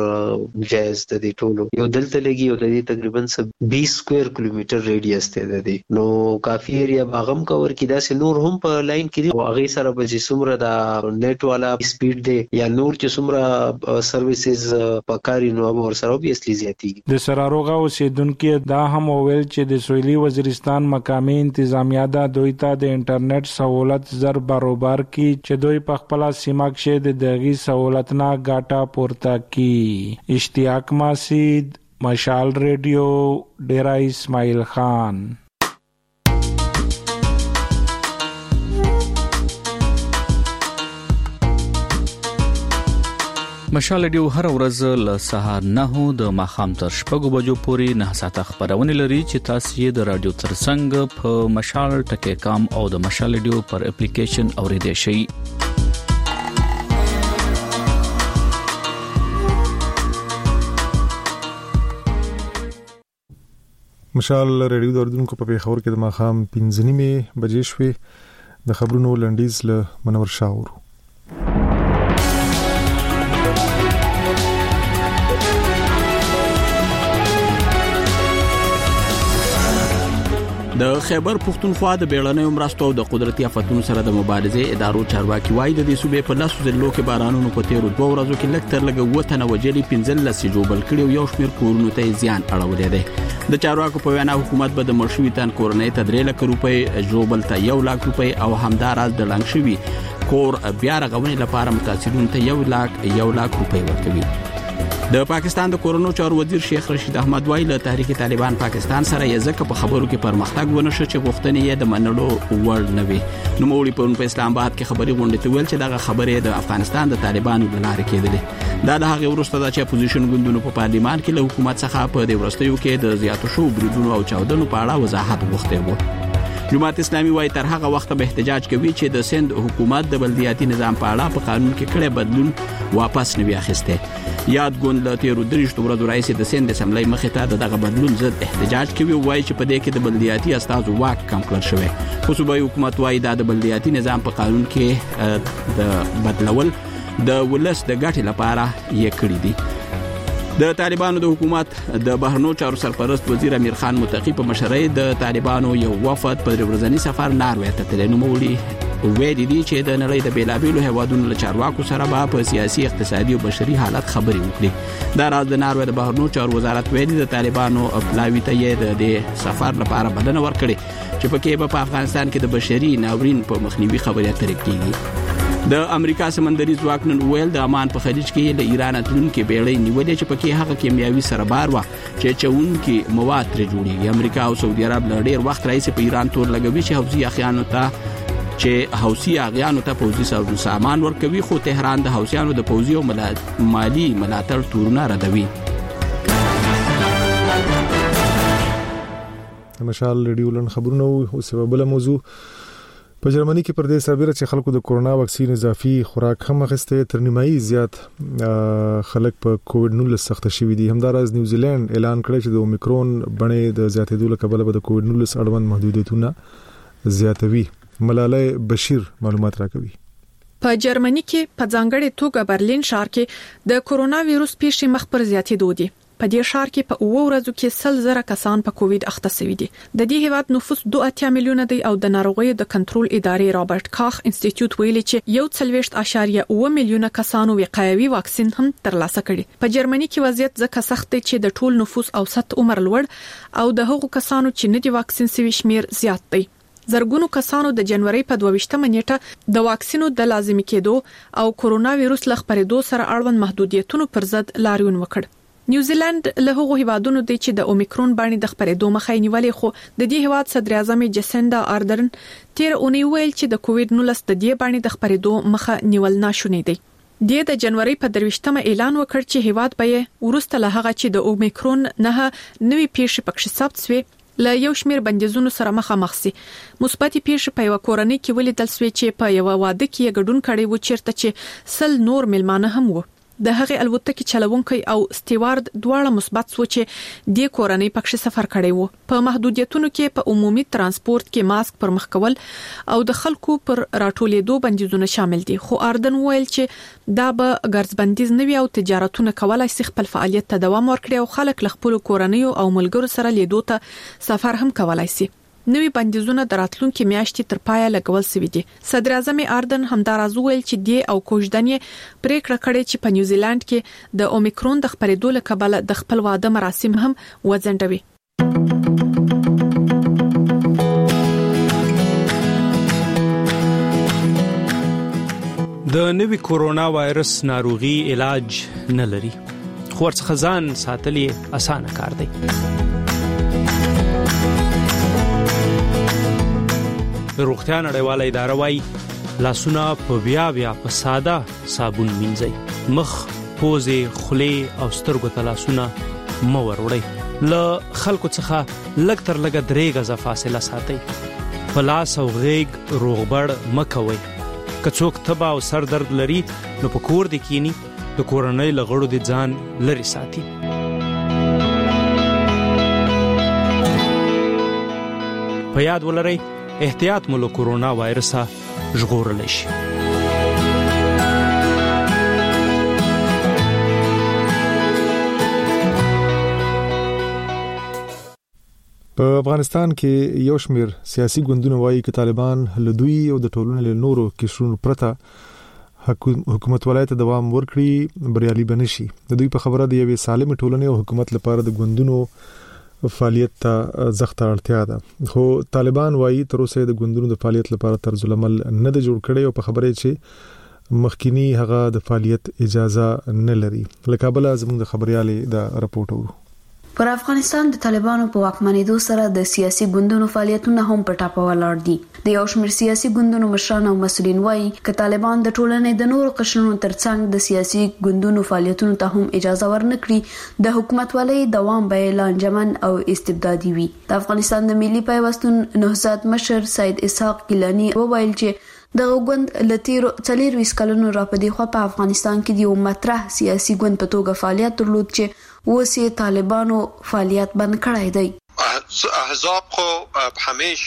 او جاز د دې ټولو یو دلته لګي او د دې تقریبا 20 سکوير کیلومتر ریډیوس ته ده دي نو کافي ایریا باغم کور کی دا سي نور هم په لاین کې او هغه سره به سمره دا نیټ والا سپیډ دی یا نور چې سمره سرویسز پکاري نو ور سره به اصلي زیاتی د سراروغه اوسیدونکو دا هم ویل چې د سویلي وزیرستان مقامی انتظامیه دا دوی ته د انټرنیټ سہولت زر باروبار کی چې دوی په خپل سیمه کې د دغه سہولت نه ګاټا پورته کی. اشتیاق مسید مشال ریډیو ډیرا اسماعیل خان. مشال رادیو هر ورځ له سهار 9 د ماښام تر 6 بجو پورې 9 ساعته خبرونه لري چې تاسو یې د رادیو ترڅنګ په مشال ټکی کام او د مشال رادیو پر اپلیکیشن اوریدئ شئ. مشال رادیو د اردوونکو په پیښور کې د ماښام 5:30 بجې شوې. د خبرونو لنډیز له منور شاور. د خیبر پختونخوا د بیړنیو مرستو د قدرتي آفتونو سره د مبارزې ادارو چارواکي وایي د دې صوبې په لاسو ځلو کې بارانونو په تیرو 2 ورځو کې لږ تر لږه وطن وجلي 15 جوړ کړي او یو شمېر کورونو ته زیان اړولې ده. د چارواکو په وینا حکومت به د مرشوي تن کورنۍ ته 3 لک روپۍ جوړبل ته 1 لک روپۍ او همداراز د لنګ شوی کور بیا رغونې لپاره متاثرون ته 1 لک روپۍ ورکوي. د پاکستان د کورونو چارو وزیر شیخ رشید احمد وایي له تحریک طالبان پاکستان سره یې ځکه په خبرو کې پرمختګ ونه شو چې غوښتنې یې د منلو وړ نه وي. نو مولوی په اسلام آباد کې خبري غونډه ته ویل چې دغه خبرې د افغانستان د طالبانو د لارې کېدلې. دا د هغه وروسته چې اپوزیشن ګوندونو په پارلیمان کې له حکومت څخه په دې ورستیو کې د زیاتو شو بریدونو او چاودنو په اړه وضاحت غوښتي وو. جماعت اسلامي وايي تر هغه وخت به احتجاج کوي چې د سند حکومت د بلدیاتي نظام په اړه په قانون کې کړي بدلون واپس نه وي اخیسته. یاد ګوند له تیرو 3 ورځو راځي د سند اسمبلی مخې ته دغه بدلون ضد احتجاج کوي. وايي چې په دې کې د بلدیاتي استازو واک کم کړل شوی. خو صوبایي حکومت وايي دا د بلدیاتي نظام په قانون کې د بدلول د ولس د ګټې لپاره یې کړی دي. د طالبانو د حکومت د بهرنیو چارو سرپرست وزیر امیر خان متقی په مشرۍ د طالبانو یو وفد په ورځنی سفر ناروې ته تللی. نو مولي ویلي دي چې د نړۍ د بیلابیلو هیوادونو له چارواکو سره به په سیاسي اقتصادي او بشري حالت خبرې وکړي. دا راز د ناروې د بهرنیو چارو وزارت ویلي د طالبانو پلاوي ته یې د سفر لپاره بلنه ورکړي چې پکې به په افغانستان کې د بشري ناورین په مخنیوي خبرې اترې کیږي. د امریکا سمندري ځواک نن ویل د امان په خلیج کې د ایران اتلونکو بیړۍ نیولې چې پکې هغه کیمیاوي سربار و چې چونکي مواد تر جوړیږي. امریکا او سعودي عرب له ډیر وخت راځي په ایران تور لګوي چې حوثي اغیانو ته پوځي سامان ورکوي. خو تهران د حوثیانو د پوځي او مالی ملاتړ تورونه ردوي. مشال رادیو لن خبرونه او سبب موضوع په جرمني کې پر دې سربېره چې خلکو د کورونا واکسین اضافي خوراک هم اخیسته تر نیمایي زیات خلک په کووډ-19 سخت شوي دي. همداراز نیوزیلند اعلان کړی چې د اومیکرون بڼې د زیاتېدو له کبله به د کووډ-19 اړوند محدودیتونه زیاتوي. ملاله بشیر معلومات راکوي. په جرمني کې په ځانګړې توګه برلین ښار کې د کورونا وایروس پیښې مخ پر زیاتېدو دي. په دې ښار کې په 2 ورځو کې 100,000 کسان په کووډ اخته شوي دي. د دې هیواد نفوس 2.8 میلیونه دی او د ناروغیو د کنټرول ادارې رابرټ کاخ انسټیټیوټ ویلي چې 1.8 میلیونه کسانو وقایوي واکسین هم ترلاسه کړي. په جرمني کې وضعیت ځکه سخت دی چې د ټول نفوس اوسط عمر لوړ او د هغو کسانو چې نه دي واکسین شوي شمیر زیات دی. زرګونو کسانو د جنوري په 22 نیټه د واکسینو د لازمي کېدو او کورونا وایروس له خپرېدو سره اړوند محدودیتونو پر ضد لاریون وکړ. نیوزیلند له هغو هیوادونو دی چې د اومیکرون باندې د خپرېدو مخه نیولې. خو د دې هیواد صدر اعظم جسیندا آردرن تیر اونۍ ویل چې د کووډ-19 د دې باندې د خپرېدو مخه نیول ناشونی دی. د جنوري په 23 اعلان وکړ چې هیواد به ورسته له هغه چې د اومیکرون نه نوې پیښې پکښ ثبت شوې له یو شمیر بندیزونو سره مخامخ سي. مثبت پیښې په یو کورنۍ کې ولیدل شوې چې په یو واده کې ګډون کړي و چیرته چې 100 نور ملمانه هم وو. د هغه الوتکې چلوونکی او سټیوارد دواړه مثبت سو چې د کورنۍ پکښ سفر کړي وو. په محدودیتونو کې په عمومي ترانسپورت کې ماسک پر مخ کول او د خلکو پر راټولېدو بندیزونه شامل دي. خو اردن ویل چې دا به ګرځ بندیز نه وي او تجارتونه کولای شي خپل فعالیت ته دوام ورکړي او خلک له خپل کورنۍ او ملګرو سره لیدو ته سفر هم کولای شي. نوې بندیزونه د راتلونکو میاشتې تر پایه لګول شوي دي. صدر اعظم اردن همداراز ویل چې دی او کوژدنې پریکړه کړې چې په نیوزیلند کې د اومیکرون د خپرېدو له کبله د خپل واده مراسم هم وځنډوي. د نوي کورونا وایرس ناروغي علاج نه لري. خو ورڅخه ځان ساتل اسانه کار دی. روغتیا نړیواله اداره وايي لاسونه په بیا په ساده صابون مینځئ. مخ پوزې خولې او سترګو ته لاسونه مه وروړئ. له خلکو څخه لږ تر لږه 3 غزه فاصله ساتئ. په لاس او غېږ روغبړ مه کوئ. که څوک تبه او سر درد لري نو په کور دې کینی، د کورنۍ له غړو دې ځان لرې ساتي. په یاد ولرئ احتیاط مو له کورونا وایرسه ژغورلی شي. په افغانستان کې یو شمېر سیاسي ګوندونه وایي چې طالبان له دوی او د ټولنې له نورو قشرونو پرته حکومت ولایت دوام ورکړي بریالي بنشي. د دوی په خبره د یوې سالمه ټولنې او حکومت لپاره د ګوندونو فعالیت ته زغته اړتیا ده. خو طالبان وایي تر اوسه د ګوندونو د فعالیت لپاره طرز العمل نه د جوړ کړي او په خبره چې مخکینی هغه د فعالیت اجازه نه لري. له کابل زموږ د خبريالې د راپورټ ورو. پر افغانستان د طالبانو په واکمنېدو سره د سیاسي ګوندونو فعالیتونه هم په ټاپه ولاړ دي. د یو شمېر سیاسي ګوندونو مشران او مسؤلین وایي چې طالبان د ټولنې د نورو قشرونو ترڅنګ د سیاسي ګوندونو فعالیتونو ته هم اجازه ورنکړي د حکومتولۍ دوام به لانجمن او استبدادي وي. د افغانستان د ملي پیوستون نهضت مشر سید اسحاق گیلانی وویل چې د غوند لتیرو 24 کلونو راپدې خو په افغانستان کې د یو مطرح سیاسي ګوند په توګه فعالیت درلود چې اوس طالبانو فعالیت بند کړی دی. احزاب خو همیش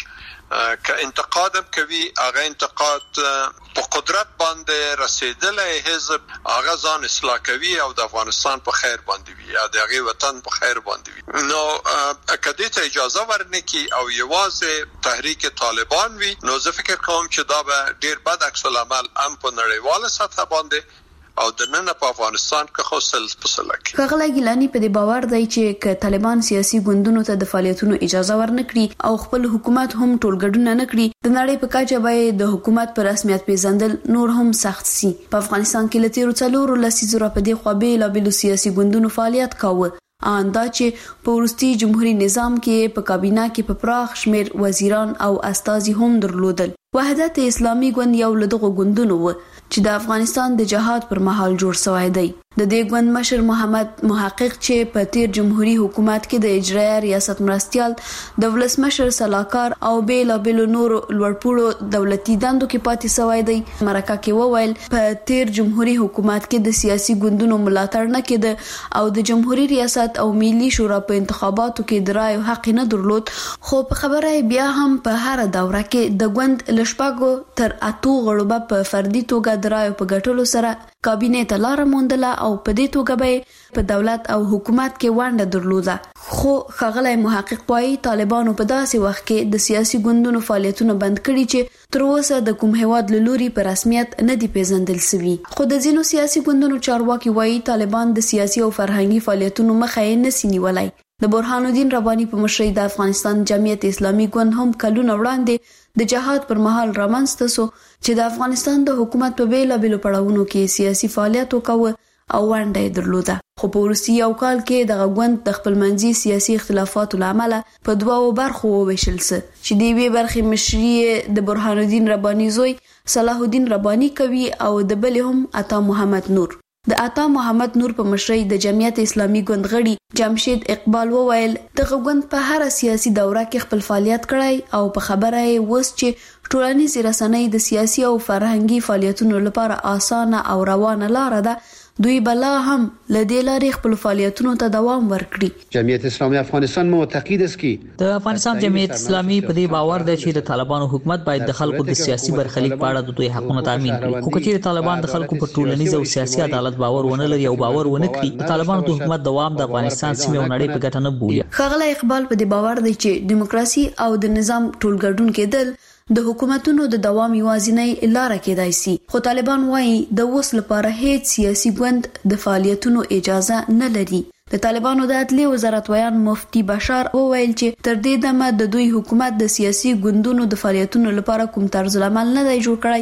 که انتقادم کوي هغه انتقاد په قدرت باندې رسیدلې حزب هغه ځان اصلاح کوي او د افغانستان په خیر باندې وي یا د هغه وطن په خیر باندې وي. نو کدی ته اجازه ورنکي او یوازې تحریک طالبان وي نو زه فکر کوم چې دا به ډیر بد عکس العمل هم په نړیواله سطح باندې او د نن په افغانستان کې خو سلسله کې. خغله ګیلانی په دې باور دی چې طالبان سیاسي ګوندونو ته د فعالیتونو اجازه ورنکړي او خپل حکومت هم ټولګډونه نکړي د نړۍ په کچه به د حکومت پر رسمیت پیژندل نور هم سخت سي. په افغانستان کې لتیرو 4 لسیزو په دې خو به لا سیاسي ګوندونو فعالیت کاوه. آندا چې په ورستي جمهوریت نظام کې په کابینه کې په پراخ شمیر وزیران او استازي هم درلودل. وحدت اسلامي ګوند یو له دغو ګوندونو و چې د افغانستان د جهاد پر مهال جوړ شوی دی. د دې ګوند مشر محمد محقق چې په تیر جمهوریت حکومت کې د اجرایه ریاست مرستيال د ولسمشر صلاحکار او بیل نور لوړپوړو دولتي دندو کې پاتې شوی دی. مرکه کې وویل په تیر جمهوریت حکومت کې د سیاسي ګوندونو ملاتړ نه کېده او د جمهوریت ریاست او ملي شورا په انتخاباتو کې د رایو حق نه درلود. خو په خبره بیا هم په هر دوره کې د ګوند لشپاګو تر 8 غړو په فردي توګه د رایو په ګټلو سره کابینه ته لار موندله او په دې توګه به په دولت او حکومت کې ونډه درلوده. خو خغله محقق وايي طالبانو په داسې وخت کې د سیاسي ګوندونو فعالیتونه بند کړي چې تر اوسه د کوم هیواد له لوري په رسمیت نه دی پیژندل شوی. خو د ځینو سیاسي ګوندونو چارواکي وايي طالبان د سیاسي او فرهنګي فعالیتونو مخه نه سینولای. د برهان الدین رباني په مشرۍ د افغانستان جمعیت اسلامي ګوند هم کلونه وړاندې د جهاد پر مهال رامنځته شو چې د افغانستان د حکومت په بیلابیلو پړاوونو کې سیاسي فعالیت وکاوه او ونډه درلوده. خو په وروستي یو کال کې د غوند د خپلمنځي سیاسي اختلافاتو لامل په 2 برخو وویشل شو چې د وی برخې مشري د برهان الدین رباني زوی صلاح الدین رباني کوي او د بل هم عطا محمد نور. د عطا محمد نور په مشرۍ د جمعیت اسلامي ګوند غړي جمشید اقبال وویل د غوند په هر سیاسي دوره کې خپل فعالیت کړی او په خبره یې وس چې ټولنیز رسنۍ د سیاسي او فرهنګي فعالیتونو لپاره اسانه او روانه لار ده. دوی بلا هم لدې لارې خپل فعالیتونو ته دوام ورکړي. جمعیت اسلامي افغانستان معتقد است چې د افغانستان جمعیت اسلامي په دې باور دی چې د طالبانو حکومت باید د خلکو د سیاسي برخلیک په اړه د دوی حقوقو تضمین کړي. خو کچې طالبان د خلکو په ټولنیز او سیاسي عدالت باور ونه لري او باور ونه کړي د طالبانو د حکومت دوام د افغانستان سیمه او نړۍ په ګټه نه بولي. خغله اقبال په دې باور دی چې دیموکراسي او د نظام ټولګډون کېدل د حکومتونو د دوام یوازینی لار کېدای شي. خو طالبان وایي د اوس لپاره هیڅ سیاسي ګوند د فعالیتونو اجازه نه لري. د طالبانو د عدلیې وزارت ویان مفتی بشار وویل چې تر دې دمه د دوی حکومت د سیاسي ګوندونو د فعالیتونو لپاره کوم طرز العمل نه دی جوړ کړی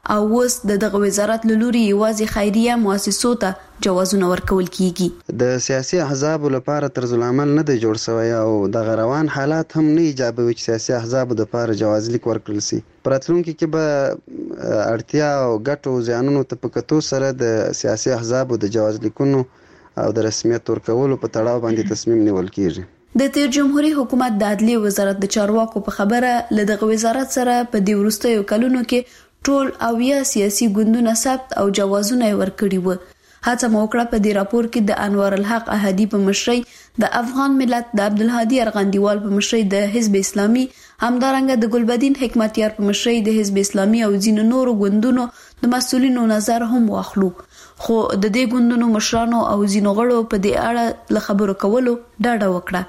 او اوس دغه وزارت له لوري یوازې خیریه مؤسسو ته جوازونه ورکول کیږي. د سیاسي احزاب لپاره طرز العمل نه دی جوړ شوی او د روان حالات هم نه ایجابوي چې سیاسي احزاب د لپاره جواز لیک ورکړل شي. پراتلونکو کې به اړتیا او ګټو زیانونو ته په کتو سره د سیاسي احزاب د جواز لیکونو او د رسمیت ورکولو په تړاو باندې تصمیم نیول کیږي. د تیر جمهوریت حکومت د عدلیې وزارت د چارواکو په خبره له دغه وزارت سره په دې وروستیو کلونو کې ټول او یا سیاسي ګوندونه ثبت او جوازونه ورکړي وو. هڅه موکړه په دې راپور کې د انوار الحق احدی په مشرۍ د افغان ملت د عبدالهادي ارغندیوال په مشرۍ د حزب اسلامي همدارنګه د ګلبدین حکمتیار په مشرۍ د حزب اسلامي او ځینو نورو ګوندونو د مسؤلینو نظر هم واخلو. خو د دې ګوندونو مشرانو او ځینو غړو په دې اړه له خبرو کولو ډاډه وکړه.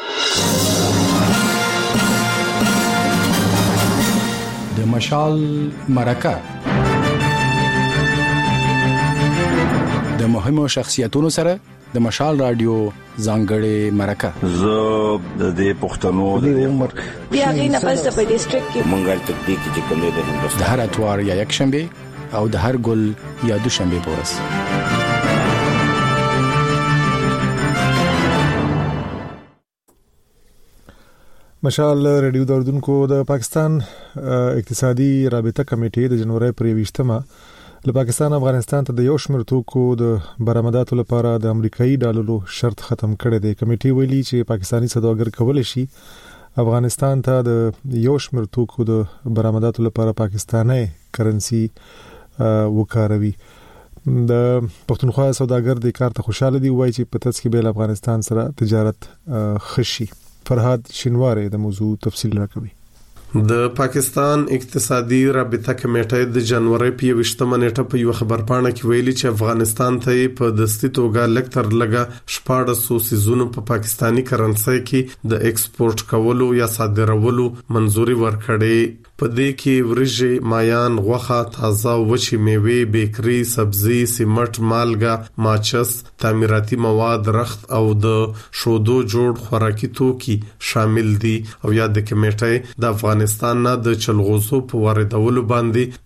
د مشال مرکه د مهمو شخصیتونو سره د مشال رادیو ځانګړې مرکه. زه د دې پښتنو د عمر بیا غي نه پس په ډیسټریکټ کې منګل تکتیک چې کوم دی د هندوستان د هر اتوار یا یک شنبه او د هر ګل یا دوشنبه پورس. مشال ریډیو د اردوونکو د پاکستان اقتصادي رابطه کمیټې د جنوري پر 20مه له پاکستان افغانستان ته د یو شمېر توکو د برآمداتو لپاره د امریکایي ډالرو شرط ختم کړی دی. کمیټې ویلي چې پاکستانی سوداګر کولی شي افغانستان ته د یو شمېر توکو د برآمداتو لپاره پاکستاني کرنسي وکاروي. د پښتونخوا سوداګر د کار ته خوشاله دي، وایي چې په تاسو کې به افغانستان سره تجارت خشي. فرهاد شینواری د موضوع تفصیل راکوي. د پاکستان اقتصادي رابطه کمیټه د جنوري په 20مه نیټه په یو خبرپاڼه کې ویلي چې افغانستان ته په دستي توګه لکتر لګه 1400 سيزونو په پاکستانی کرنسي کې د ایکسپورټ کولو یا صادرولو منځوري ورکړې. په دې کې وريجې، مایان، غوښه، تازه وچې میوې، بیکري، سبزي، سیمټ، مالګه، ماچس، تعمیراتي مواد، رخت او د شودو جوړ خوراکي توکي شامل دي. او یا د کمیټې د افغانستان نه د چلغوزو په واردولو باندې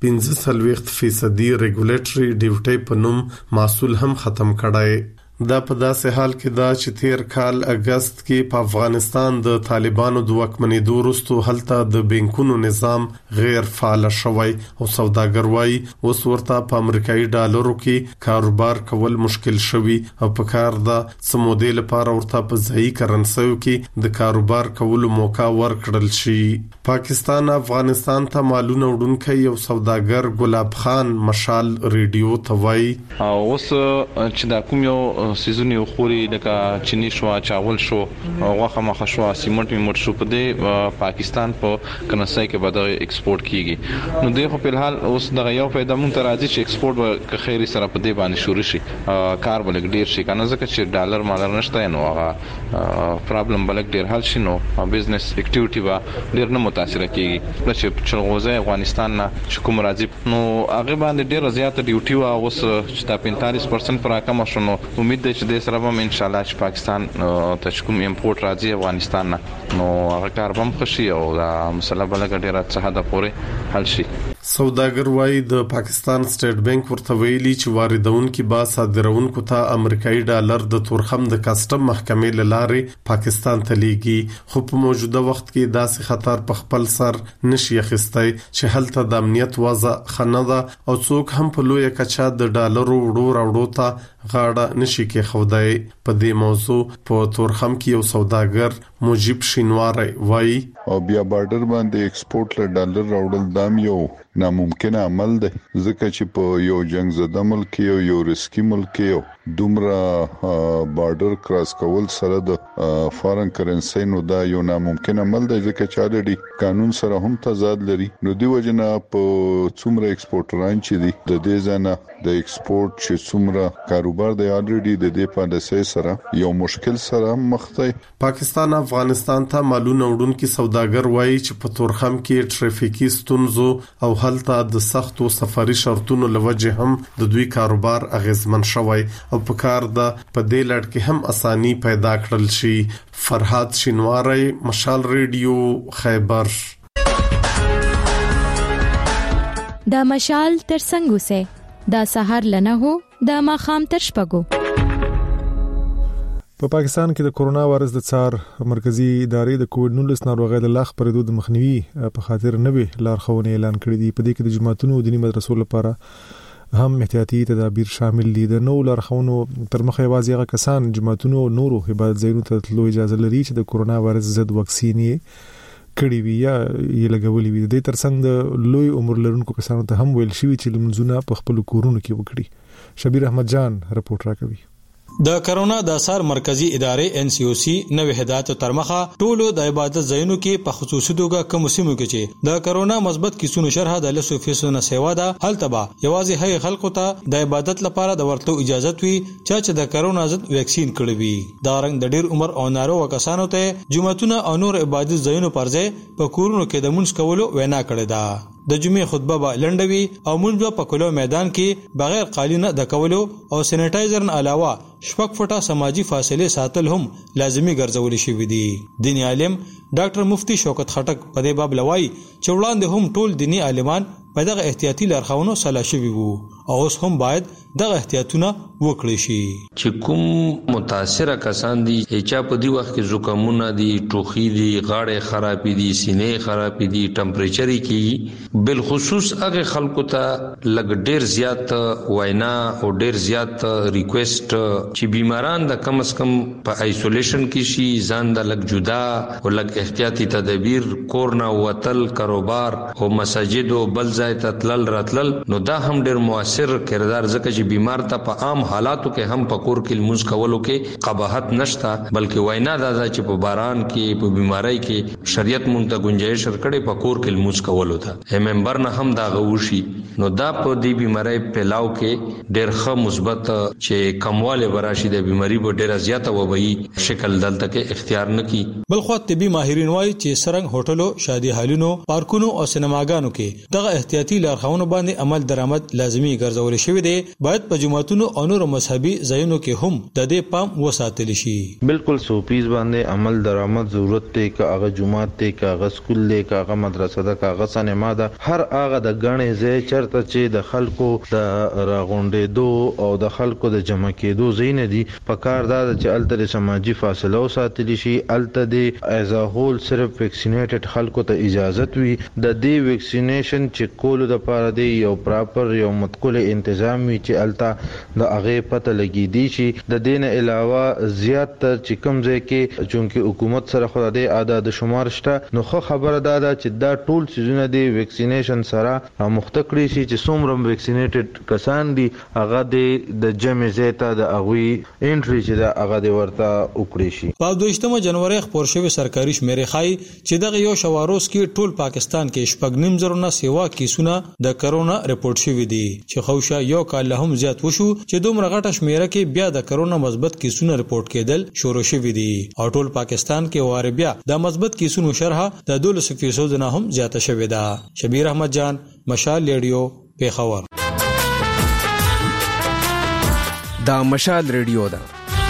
45% ریګولیټري ډیوټي په نوم محصول هم ختم کړای. دا په داسې حال کې دا چې تیر کال اگست کې په افغانستان د طالبانو د واکمنۍ وروسته هلته د بانکونو نظام غیر فعال شوی او سوداګر وايي اوس ورته په امریکایي ډالرو کې کاروبار کول مشکل شوی او په کار دا سمودې لپاره ورته په ځای کرنسیو کې د کاروبار کولو موقع ورکړل شي. پاکستان افغانستان ته مالونه وړونکي یو سوداګر ګلاب خان مشال ریډیو ته وایي اوس چې دا کوم یو سيزونی خوري لکه چینی شو، چاول شو، غوښه مخ شو، سیمنټ میمټ شو، په دې پاکستان په کرنسي کې به د ایکسپورټ کیږي. نو دغه په الحال اوس د یو پیدا مونږ ته راځي چې ایکسپورټ به خیری سره په دې باندې شروع شي، کار بلګ ډیر شي کنه ځکه چې ډالر مالر نشته نو هغه پرابلم بلګ ډیر حل شي نو بزنس اکټیویټي به ډیر نه متاثر کیږي. چې چلغوزه افغانستان نه چې کوم راځي نو هغه باندې ډیر زیات ډیوټي او اوس چې دا 45% پر راکم شونه امید ده چې د سره هم ان شاء الله چې پاکستان ته کوم امپورټ راځي افغانستان نه نو هغه کار هم خوشي او دا مسله بلګ ډیره څه حد پورې حل شي. سوداګر وايي د پاکستان سټیټ بانک ورته ویلي چې واردونکو با صادرونکو ته امریکایي ډالر د تورخم د کسٹم محکمې لارې پاکستان ته لیږي. خو په موجوده وخت کې داسې خطر په خپل سر نشي اخیستی چې هلته د امنیت وضع خنده او څوک هم په لوی کچا د ډالرو وړو ته غاړه نشي کې خودای. په دې موضوع په تورخم کې یو سوداګر مجيب شینواری وایي او بیا بارډر باندې ایکسپورټ له ډالر راوړل دام یو ناممکن عمل دی ځکه چې په یو جنگ زده ملک یو ریسکی ملک یو دومره بارډر کراس کول سره د فارن کرنسي نو دا یو ناممکن عمل دی ځکه چې الریډي قانون سره هم تضاد لري. نو دی وجنه په څومره ایکسپورټران چې دي د دې ځنه د ایکسپورټ چې څومره کاروبار دی الریډي د دې په دسه سره یو مشکل سره مخ دی. پاکستان افغانستان ته مالونه وړونکي سوداګر وایي چې په تورخم کې ټریفیکي ستونزو او هلته د سختو سفري شرطونو لوجه هم د دوی کاروبار اغیزمن شوی او په کار ده په دې لړ کې هم اساني پیدا کړل شي. فرهاد شینواری مشال ریډیو خیبر. د مشال تر څنګ سه د سحر لنه هو د ماخام تر شپګو. په پاکستان کې د کورونا وایرس د څار مرکزی ادارې د کووډ-19 ناروغۍ د لاغ پرېدو د مخنیوي په خاطر نوې لارښوونې اعلان کړې دي. په دې کې د جماعتونو او دیني مدرسو لپاره هم احتیاطي تدابیر شامل دي. د نو لارښوونو تر مخه یوازې هغه کسان جماعتونو او نورو عبادت ځایونو ته تلو اجازه لري چې د کورونا وایرس ضد واکسین کړي وي یا یې لګولې وي. د ترڅنګ د لوی عمر لرونکو کسانو ته هم ویل شوی چې لمونځونه په خپل کورونو کې وکړي. شبیر احمد جان رپورټ راکوي. د کرونا د اثر مرکزی ادارې NCOC نوې هدایت تر مخه ټولو د عبادت ځایونو کې په خصوصي توګه کوم سیمو کې چې د کرونا مثبت کیسونو شرح د 100% نه سیوا ده هلته به یوازې هي خلکو ته د عبادت لپاره د ورتلو اجازه وي چې د کرونا ضد ویکسین کړي وي. دا رنګ د ډیر عمر او ناروغ کسانو ته جمعتونه او نور عبادت ځایونو پرځای په کورونو کې د مونږ کولو وینا کړې ده. د جمعې خطبه به لنډوي او مونږ په کلو میدان کې بغیر قالینه د کولو او سینیټایزر نه علاوه شپږ فټه سماجی فاصله ساتل هم لازمی ګرځول شوی دی. دینی عالم ډاکټر مفتی شوکت خټک په دې باب لوي چې وړاندې هم ټول دینی عالمان په دغه احتیاطي لارښوونو سلا شوی وو او اوس هم باید دغه احتیاطونه وکړي شي. چې کوم متاثره کسان دي چې په دی وخت کې زکامونه دي، ټوخي دي، غاړه خرابې دي، سینې خرابې دي، ټمپریچر کې بل خصوص هغه خلکو ته لګ ډیر زیات وینا او ډیر زیات ریکوست چې بیماران د کم از کم په آیسولیشن کې شي، ځان د لګ جدا او لګ احتیاطي تدابیر کورنا وتل، کاروبار او مساجد او بل ځای ته تلل راتلل، نو دا هم ډیر موثر کردار ځکه چې بیمار ته په عام حالاتو کې هم په کور کې لمونځ کولو کې قباحت نشته، بلکې وینا دا چې په باران کې په بیماری کې شریعت مونږ ته گنجائش ورکړي په کور کې لمونځ کولو ته ممبر نه هم دا غوشي، نو دا په دې بیماری پیلاو کې ډیر ښه مثبت چې کمواله وراشي د بیماری په ډیره زیاته وبوي شکل دلته کې اختیار نه کی. بل خو طبي ماهرین وایي چې سرنګ هوټلو، شادي هالونو، پارکونو او سینماګانو کې دغه احتیاطي لارښوونو باندې عمل درآمد لازمی ګرځول شوی دی. باید په جمعتونو او نور مذهبي ځایونو کې هم د دې پام وساتل شي. بالکل سوپیز باندې عمل درآمد ضرورت دی، که هغه جمعات دی، که هغه سکول دی، که هغه مدرسه ده، که هغه سینما ده، هر هغه د غنې ځای چرته چې د خلکو د راغونډېدو او د خلکو د جمع کېدو ځای نه دي، په کار دا چې الته سماجی فاصله وساتل شي، الته د ایز ا هول صرف ویکسینیټډ خلکو ته اجازه وي. د دې ویکسینیشن چې کولو د پاره دی یو پراپر یو متکل تنظیم وي چې الته د هغه پته لګی دی شي. د دین علاوه زیات تر چې کوم ځای کې چونکه حکومت سره خو د عدد شمار شته، نو خو خبره ده چې دا ټول سيزونه دی ویکسینیشن سره مختکړي شي چې څومره ویکسینیټډ کسان دي هغه د جمع زیاته د اغوي انټری چې دا هغه د ورته وکړي شي. په 28 جنوري خبر شوی سرکاري شمیرې ښایي چې دغه یو شواروس کې ټول پاکستان کې شپږ نیم زرونه سیوا کیسونه د کرونا ریپورت شوی دي چې خوشا یو کال له هم زیات وشو چې دومره غټه شمیره کې بیا د کرونا مثبت کیسونه ریپورت کېدل شروع شوی دي او ټول پاکستان کې واره بیا د مثبت کیسونو شرح د 12% نه هم زیاته شوې ده. شبیر احمد جان، مشال ریډیو، پیښور. دا مشال ریډیو ده.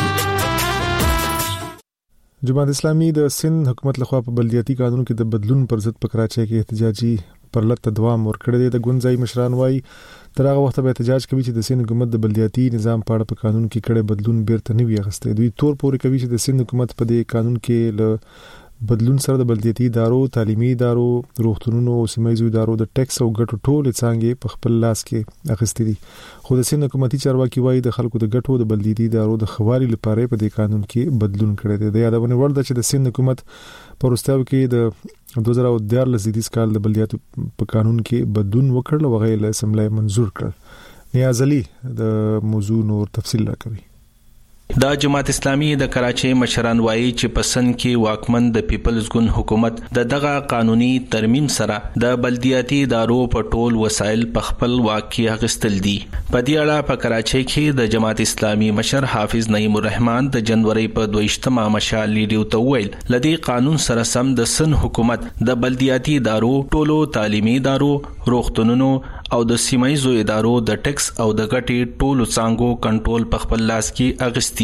جماعت اسلامي د سند حکومت لخوا په بلدیاتي قانون کې د بدلون پر ضد په کراچۍ کې احتجاجي پرلط دوام ورکړی دی. د ګوندځای مشران وايي تر هغه وخت به احتجاج کوي چې د سند حکومت د بلدیاتي نظام په اړه په قانون کې کړي بدلون بیرته نه وي اخیستی. دوی تور پورې کوي چې د سند حکومت په دې قانون کې له بدلون سره د بلدیاتي ادارو، تعلیمي ادارو، روغتونونو او سیمایي ادارو د ټیکس او ګټو ټول څنګه په خپل لاس کې اخیستي دي. خو د سند حکومتي چارواکي وايي د خلکو د ګټو د بلدیاتي ادارو د خواري لپاره په دې قانون کې بدلون کړی دی. د یادونه وړ ده چې د سند حکومت په وروستیو کې د 2014 کال د بلدیاتو په قانون کې بدلون وکړل او غیر له اسمبلی منزور کړ. نیاز علي د موضوع نور تفصیل راکوي. د جماعت اسلامي د کراچۍ مشران وایي چې په سند کې واکمن د پیپلز ګوند حکومت د دغه قانوني ترمیم سره د بلدیاتي ادارو په ټول وسایل په خپل واک کې اخیستل دي. په دې اړه په کراچۍ کې د جماعت اسلامي مشر حافظ نعیم الرحمن د جنوري په 22 مشال ریډیو ته ویل لدی قانون سره سم د سند حکومت د بلدیاتي ادارو، ټولو تعلیمي ادارو، روغتونونو او د سیمایي ادارو د ټیکس او د ګټې ټولو څنګه کنټرول په خپل لاس کې اغستی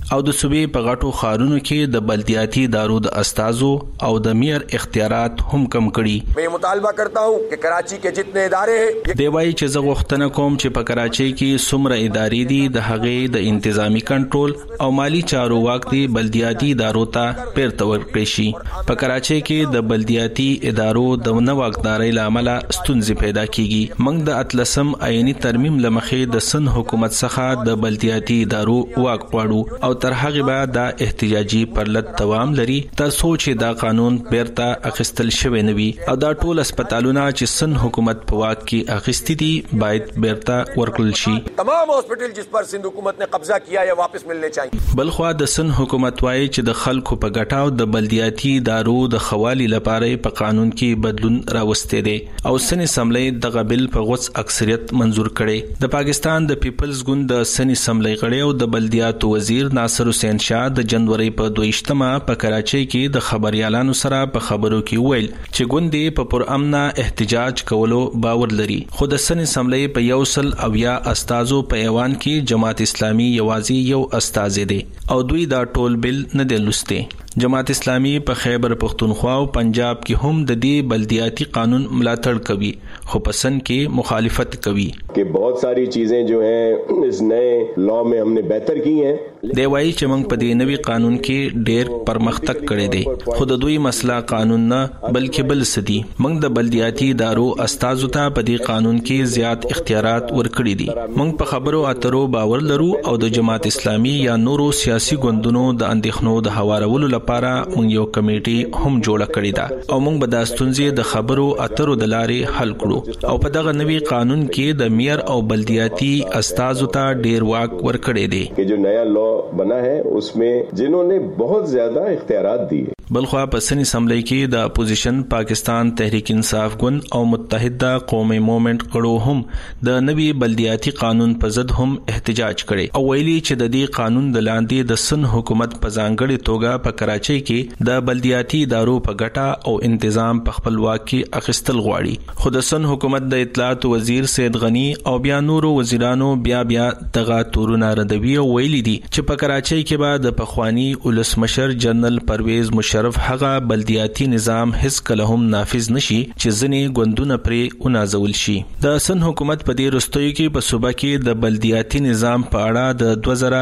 او د صوبې په غټو ښارونو کې د بلدیاتي ادارو د استازو او د میر اختیارات هم کم کړي. मैं मुतालबा करता हूं कि कराची के जितने इदारे हैं دی وايي چې زه غوښتنه کوم چې په کراچۍ کې څومره ادارې دي د هغې د انتظامی کنټرول او مالی چارو واک دی بلدیاتي ادارو ته پیرته ورکړي شي. په کراچۍ کې د بلدیاتي ادارو د نه واکدارۍ لامل ستونزې پیدا کیږي. موږ د اتلسم آئینی ترمیم لمخې د سن حکومت څخه د بلدیاتي ادارو واک غواړو او تر هغه بعد د احتجاجي پرلط دوام لري تر څو چې دا قانون بیرته اخیستل شوی نه وي او دا ټول هسپتالونه چې سن حکومت په واک کې اخیستي دي باید بیرته ورکړل شي. تمام هاسپټل جس پر سند حکومت نے قبضہ کیا ہے واپس ملنے چاہیے. بلخوا د سن حکومت وايي چې د خلکو په ګټاو د بلدیاتي ادارو د خوالي لپاره په قانون کې بدلون راوستي دي او سن اسمبلی د غبل په غوڅ اکثریت منزور کړي. د پاکستان د پیپلز ګوند د سن اسمبلی غړي او د بلدیاتو وزیر ناصر حسین شاه د جنوري په 22مه په کراچۍ کې د خبريالانو سره په خبرو کې ویل چې ګوندې په پرامن احتجاج کولو باور لري. خو د سن اسمبلی په یوسل او یا استازو په ایوان کې جماعت اسلامي یوازې یو استاذ دی او دوی دا ټول بل نه دی لسته. جماعت اسلامی په خیبر پختونخوا او پنجاب کې هم د دې بلدیاتی قانون ملاتړ کوي خو پسند کې مخالفت کوي کہ بہت ساری چیزیں جو ہیں اس نئے لا میں ہم نے بہتر کی ہیں. دی وايي چې موږ په دې نوي قانون کې ډېر پرمختګ کړی دی خو د دوی مسله قانون نه بلکې بل سدي. موږ د بلدیاتی ادارو استازو ته په دې قانون کې زیات اختیارات ورکړي دي. موږ په خبرو اترو باور لرو او د جماعت اسلامی یا نورو سیاسي ګوندونو د اندېښنو د هوارولو لپاره موږ یو کمیټي هم جوړه کړې ده او موږ به د ستونزې د خبرو اترو د لارې حل کړو او په دغه نوي قانون کې د میر او بلدیاتی استازو ته ډېر واک ورکړي دي کہ جو نیا لا بنا ہے اس میں جنہوں نے بہت زیادہ اختیارات دیے. بلخوا په سن اسمبلی کې د اپوزیشن پاکستان تحریک انصاف ګوند او متحده قومي موومېنټ غړو هم د نوي بلدیاتي قانون په ضد هم احتجاج کړي او ویلي چې د دې قانون د لاندې د سن حکومت په ځانګړي توګه په کراچۍ کې د بلدیاتي ادارو په ګټه او انتظام په خپل واک کې اخیستل غواړي. خو د سن حکومت د اطلاعات وزیر سید غنی او بیا نورو وزیرانو بیا دغه تورونه ردوي او ویلي دي چې په کراچۍ کې به د پخوانی ولسمشر جنرال پرویز مشرف هغه بلدیاتي نظام هیڅ کله هم نافذ نشي چې ځنې ګوندونه پرې ونازول شي. د سن حکومت په دې رستوي کې په صوبه کې د بلدیاتي نظام په اړه د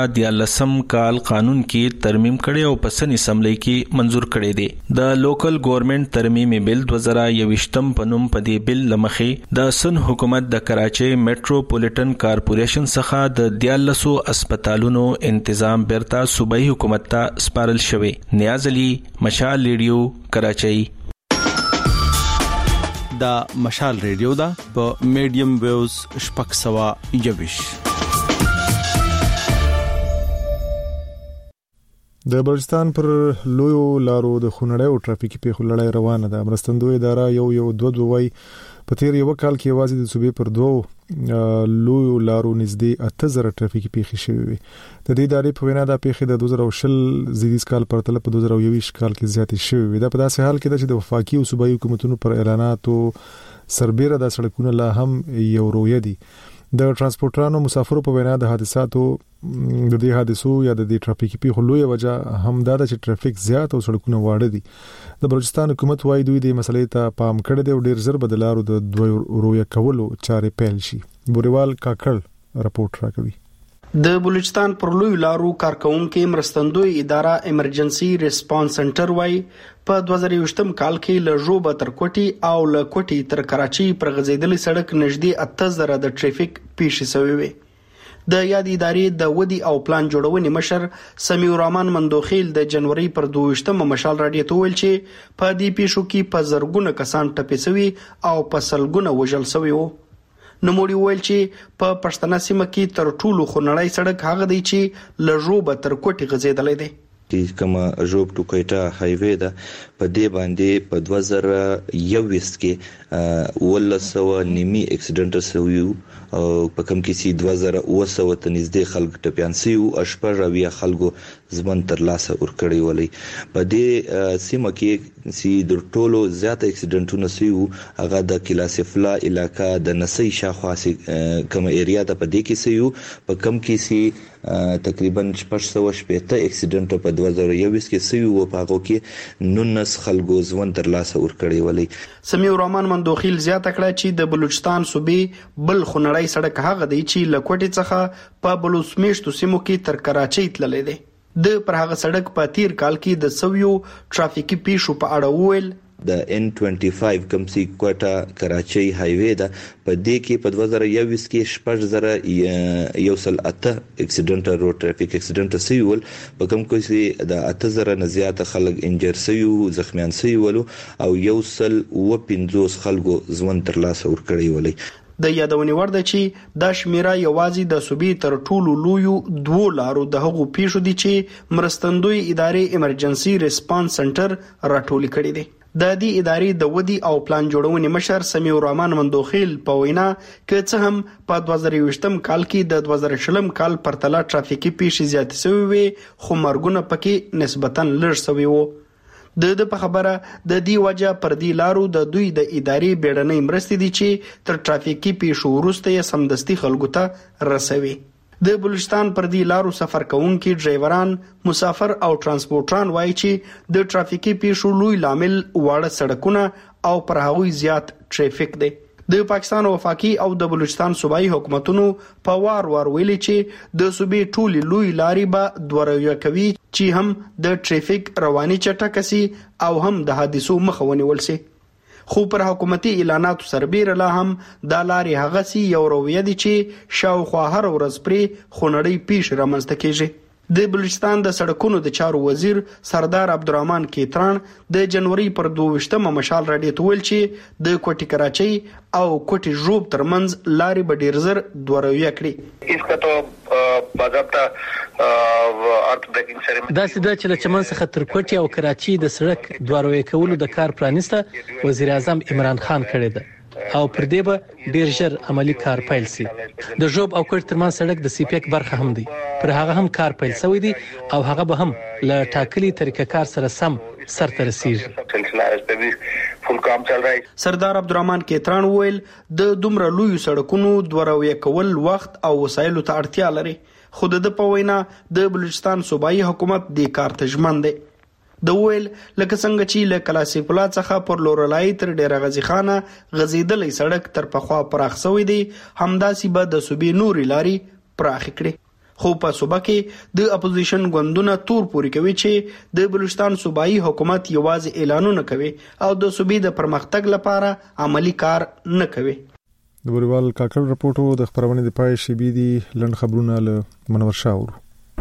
2013 کال قانون کې ترمیم کړي او په سن اسمبلی کې منزور کړي دي. د لوکل ګورنمنت ترمیم بل 2021 په نوم په دې بل لمخې د سن حکومت د کراچۍ میټروپولیټن کارپوریشن څخه د 14 هسپتالونو تنظیم بیرته صوبایي حکومت ته سپارل شوی. نیاز علي، مشال ریډیو، کراچۍ. دا مشال ریډیو دا په میډیم ویوز شپږ سوه یویش. د بلوچستان پر لویو لارو د خونړۍ او ټرافیکي پیښو لړۍ روانه ده. مرستندوی اداره یو دوه وای په تیر یو کال کې یوازې د صوبې پر دوه لویو لارو نږدې 8000 ټرافیکي پیښې شوې وي. د دې ادارې په وینا دا پیښې د 2020 زیږدیز کال پر تل په 2021 کال کې زیاتې شوې وي. دا په داسې حال کې ده چې د وفاقي او صوبایي حکومتونو پر اعلاناتو سربېره د سړکونو لا هم یو رویه دي. د ترانسپورټرانو مسافرو په وینا د حادثاتو د دې حادثو یا د دې ټرافیکي پیښو لویه وجه هم دا ده چې ټرافیک زیات او سړکونه واړه دي. د بلوچستان حکومت وايي دوی د مسلې ته پام کړی دی او ډیر زر بدلارو د دوی رویه کولو چارې پیل شي. بوریوال کاکړ رپورټ راکوي. د بلوچستان پر لوی لارو کارکونکو مرستندوی اداره ایمرجنسي ریسپانس سنټر وايي په 2020 کال کې له جوبه تر کوټي او له کوټي تر کراچي پر غځیدلې سړک نږدې 8000 د ټریفیک پیښې شوې وي. د یاد ادارې د ودی او پلان جوړونې مشر سمیع الرحمن مندوخیل د جنوري پر 22 مشال راډیو ته ویل چې په دې پیښو کې په زرګونه کسان ټپي شوي او په سلګونه وژل شوي وو. نوموړي ویل چې په پښتنه سیمه کې تر ټولو خونړی سړک هغه دی چې له جوبه تر کوټي غځیدلې دی. چې کومه جوب ټو کوټا هایوې ده په دې باندې په 2021 کې ولسوه نیمي اکسیډنټ سویو او په کوم کې سي 2000 ته نږدې خلک ټپيان سيو اشپړاوي خلکو ځمن تر لاسه ورکړی ولي په دې سیمه کې سي د ټولو زیات اکسیډنټونه سيو هغه د کلاسفلا علاقہ د نسي شاخوا سي کوم ایریا ته په دې کې سيو په کوم کې سي تقریبا 680 اکسیډنټ په 2021 کې سوي او په هغه کې 19 خلکو ځوان تر لاسه ورکړی ولي. سمیع الرحمن مندوخیل زیاته کړه چې د بلوچستان صوبې بل خنړی سړک هغه دی چې لکوټي څخه په بلوچمیشتو سیمو کې تر کراچۍ تللی دی. د پر هغه سړک په تیر کال کې د سویو ټرافیکي پیښو په اړه وویل د N25 کوم سي کوټا کراچۍ هایوې ده په دې کې په 2021 کې 6008 اکسیډنټ روډ ټرافیک اکسیډنټ سویول په کوم کې سي د 8000 نه زیات خلک انجر سویو زخمیان سویولو او 150 خلکو ځوان تر لاسه ورکړی ولي. د یادونې ور ده چې دا شمیره یوازې د صوبې تر ټولو لویو 2 لارو د هغو پیښو دي چې مرستندوی ادارې ایمرجنسي ریسپانس سنټر راټول کړي دي. د دې ادارې د ودی او پلان جوړونې مشر سمیع الرحمن مندوخیل په وینا کې څه هم په 2020 کال کې د 2020 کال پرتله ټرافیکي پیښې زیاتې شوې وي خو مرګونه پکې نسبتاً لږ شوي وو. د په خبره د دې وجه پر دې لارو د دوی د ادارې بیړنۍ مرستې دي چې تر ټرافیکي پیښو وروسته یې سمدستي خلکو ته رسوي. د بلوچستان پر دې لارو سفر کوونکي ډرایوران مسافر او ترانسپورټران وایي چې د ټرافیکي پیښو لوی لامل واړه سړکونه او پر هغوی زیات ټریفیک دی. د پاکستان وفاقي او د بلوچستان صوبایي حکومتونو په وار ویلي چې د صوبې ټولي لوی لارې به دوروي کوي چې هم د ټریفیک رواني چټکه سي او هم د حادثو مخه ونیول سي. خو پر حکومتي اعلاناتو سربېره لا هم د لارې هغه سي یو رویه دي چې شاوخوا هر ورځ پرې خونړۍ پیښې رامنځته کیږي. د بلوچستان د سړکونو د چارو وزیر سردار عبدالرحمن کیتران د جنوري پر 22 مشال راډیو ته ویل چې د کوټي کراچۍ او کوټي ژوب ترمنځ لارې به ډیر زر دوروي کړي. اسکا تو باضابطه ارت بریکینګ سره دا سیده چې له چمن څخه تر کوټي او کراچۍ د سړک دوروي کولو د کار پرانیسته وزیر اعظم عمران خان کړی دی او پر دې به ډیر ژر عملی کار پیل سي. د ژوب او کوټ ترمن سړک د سی پی ایک برخه هم دی پر هغه هم کار پیل شوی دی او هغه به هم له ټاکلي طریقه کار سره سم سرته رسیږي. سردار عبدالرحمن کیتران ویل د دومره لوی سړکونو دوروي کول وخت او وسایلو ته اړتیا لري خو د په وینا د بلوچستان صوبایي حکومت د کار تجمن دی. د ویل لکه څنګه چې له کلاسیفلا څخه پر لورلای تر ډیره غزي خانه غزیدلې سړک تر پخوا پراخ شوی دی همداسي به د صوبې نوري لاري پراخ کړي. خو په صوبه کې د اپوزیشن ګوندونه تور پوري کوي چې د بلوچستان صوبایي حکومت یوازې اعلانونه کوي او د صوبې د پرمختګ لپاره عملی کار نه کوي. د بوريوال کاکړ رپورټو د خبرونه د پای شي بي دي لند خبرونه له منور شاور.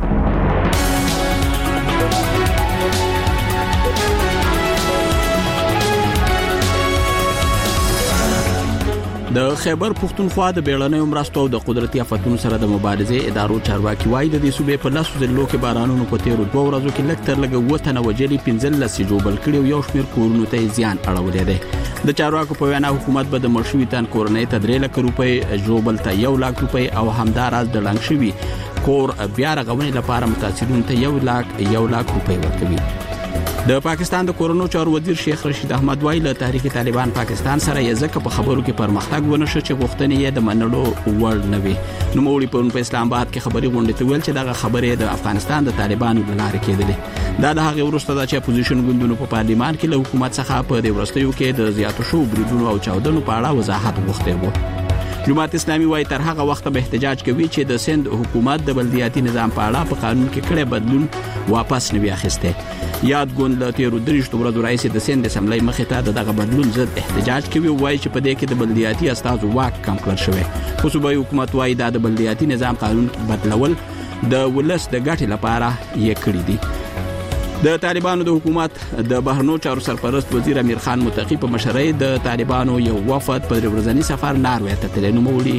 د خیبر پښتونخوا د بیړنیو مرستو او د قدرتي آفتونو سره د مبارزې ادارو چارواکي وایي د دې صوبې په لاسو ځلو کې بارانونو په تیرو 2 ورځو کې لکتر لګ وطن وجلي 15 جوبل کړي یو شمیر کورونو ته زیان اړولې ده. د چارواکو په وینا حکومت به د مرشوي تن کورنۍ ته 3 لک روپۍ جوبل ته 1 لک روپۍ او همداراز د لنګ شوی کور بیا رغونې لپاره متاثرون ته 1 لک روپۍ ورکوي. د پاکستان د کورونو چارو وزیر شیخ رشید احمد وایي له تحریک طالبان پاکستان سره یزکه په خبرو کې پرمختګ ونشو چې غوښتنې یې د منلو وړ نه وي. نو موري په اسلام آباد کې خبري غونډه ته ویل چې دغه خبرې د افغانستان د طالبانو د لارې کېدلې. دا د هغه وروسته د اپوزیشن ګوندونو په پارلیمان کې له حکومت څخه په دې ورستیو کې د زیاتو شو بریدونو او چاودنو په اړه وضاحت غوښتي وو. جماعت اسلامي وایي تر هغه وخت به احتجاج کوي چې د سند حکومت د بلدیاتي نظام په اړه په قانون کې کړه بدلون واپس نه وي اخیسته. یاد ګوند له تیرو 3 ورځو راځي د سند اسمبلی مخې ته دغه بدلون ضد احتجاج کوي وایي چې په دې کې د بلدیاتي استازو واک کم کړل شوی. خو صوبایي حکومت وایي دا د بلدیاتي نظام قانون بدلول د ولس د ګټې لپاره یې کړی دي. د طالبانو د حکومت د بهرنیو چارو سرپرست وزیر امیر خان متقی په مشرۍ د طالبانو یو وفد په ورځنی سفر ناروې ته تللی. نو مولي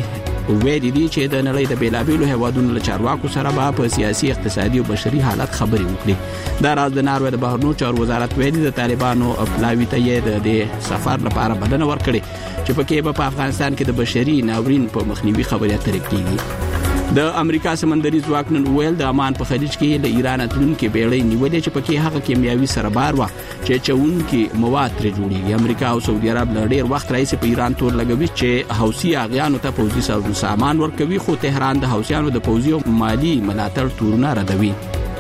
ویلي دي چې د نړۍ د بیلابېلو هیوادونو له چارواکو سره په سیاسي اقتصادي او بشري حالت خبرې وکړي. دا راز د ناروې د بهرنیو چارو وزارت ویلي د طالبانو پلاوي ته یې د سفر لپاره بلنه ورکړې چې پکې په افغانستان کې د بشري ناورین په مخنیوي خبرې اترې کیږي. د امریکا سمندري ځواک نن ویل د عمان په خلیج کې له ایران تلونکو بیړۍ نیولې چې پکې هغه کیمیاوي سربار و چې چونکي مواد ترې جوړیږي. امریکا او سعودي عرب له ډیر وخت راځي په ایران تور لګوي چې حوثي اغیانو ته پوځي سامان ورکوي، خو تهران د حوثیانو د پوځي او مالی ملاتړ تورونه ردوي.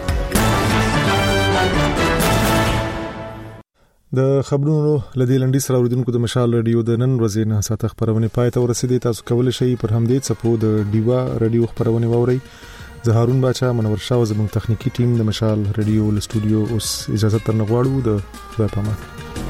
د خبرونو لدی لنډي سره اوریدونکو د مشال رادیو د نن ورځې نه ساته خبرونه پای ته ورسېدي. تاسو کولی شئ پر همدې څپو د ډیوا رادیو خبرونه واورئ. زه هارون باچا منور شاه زموږ تخنیکی ټیم د مشال رادیو ل سټوډیو اوس اجازه ترنه غواړو. د خدای پامان.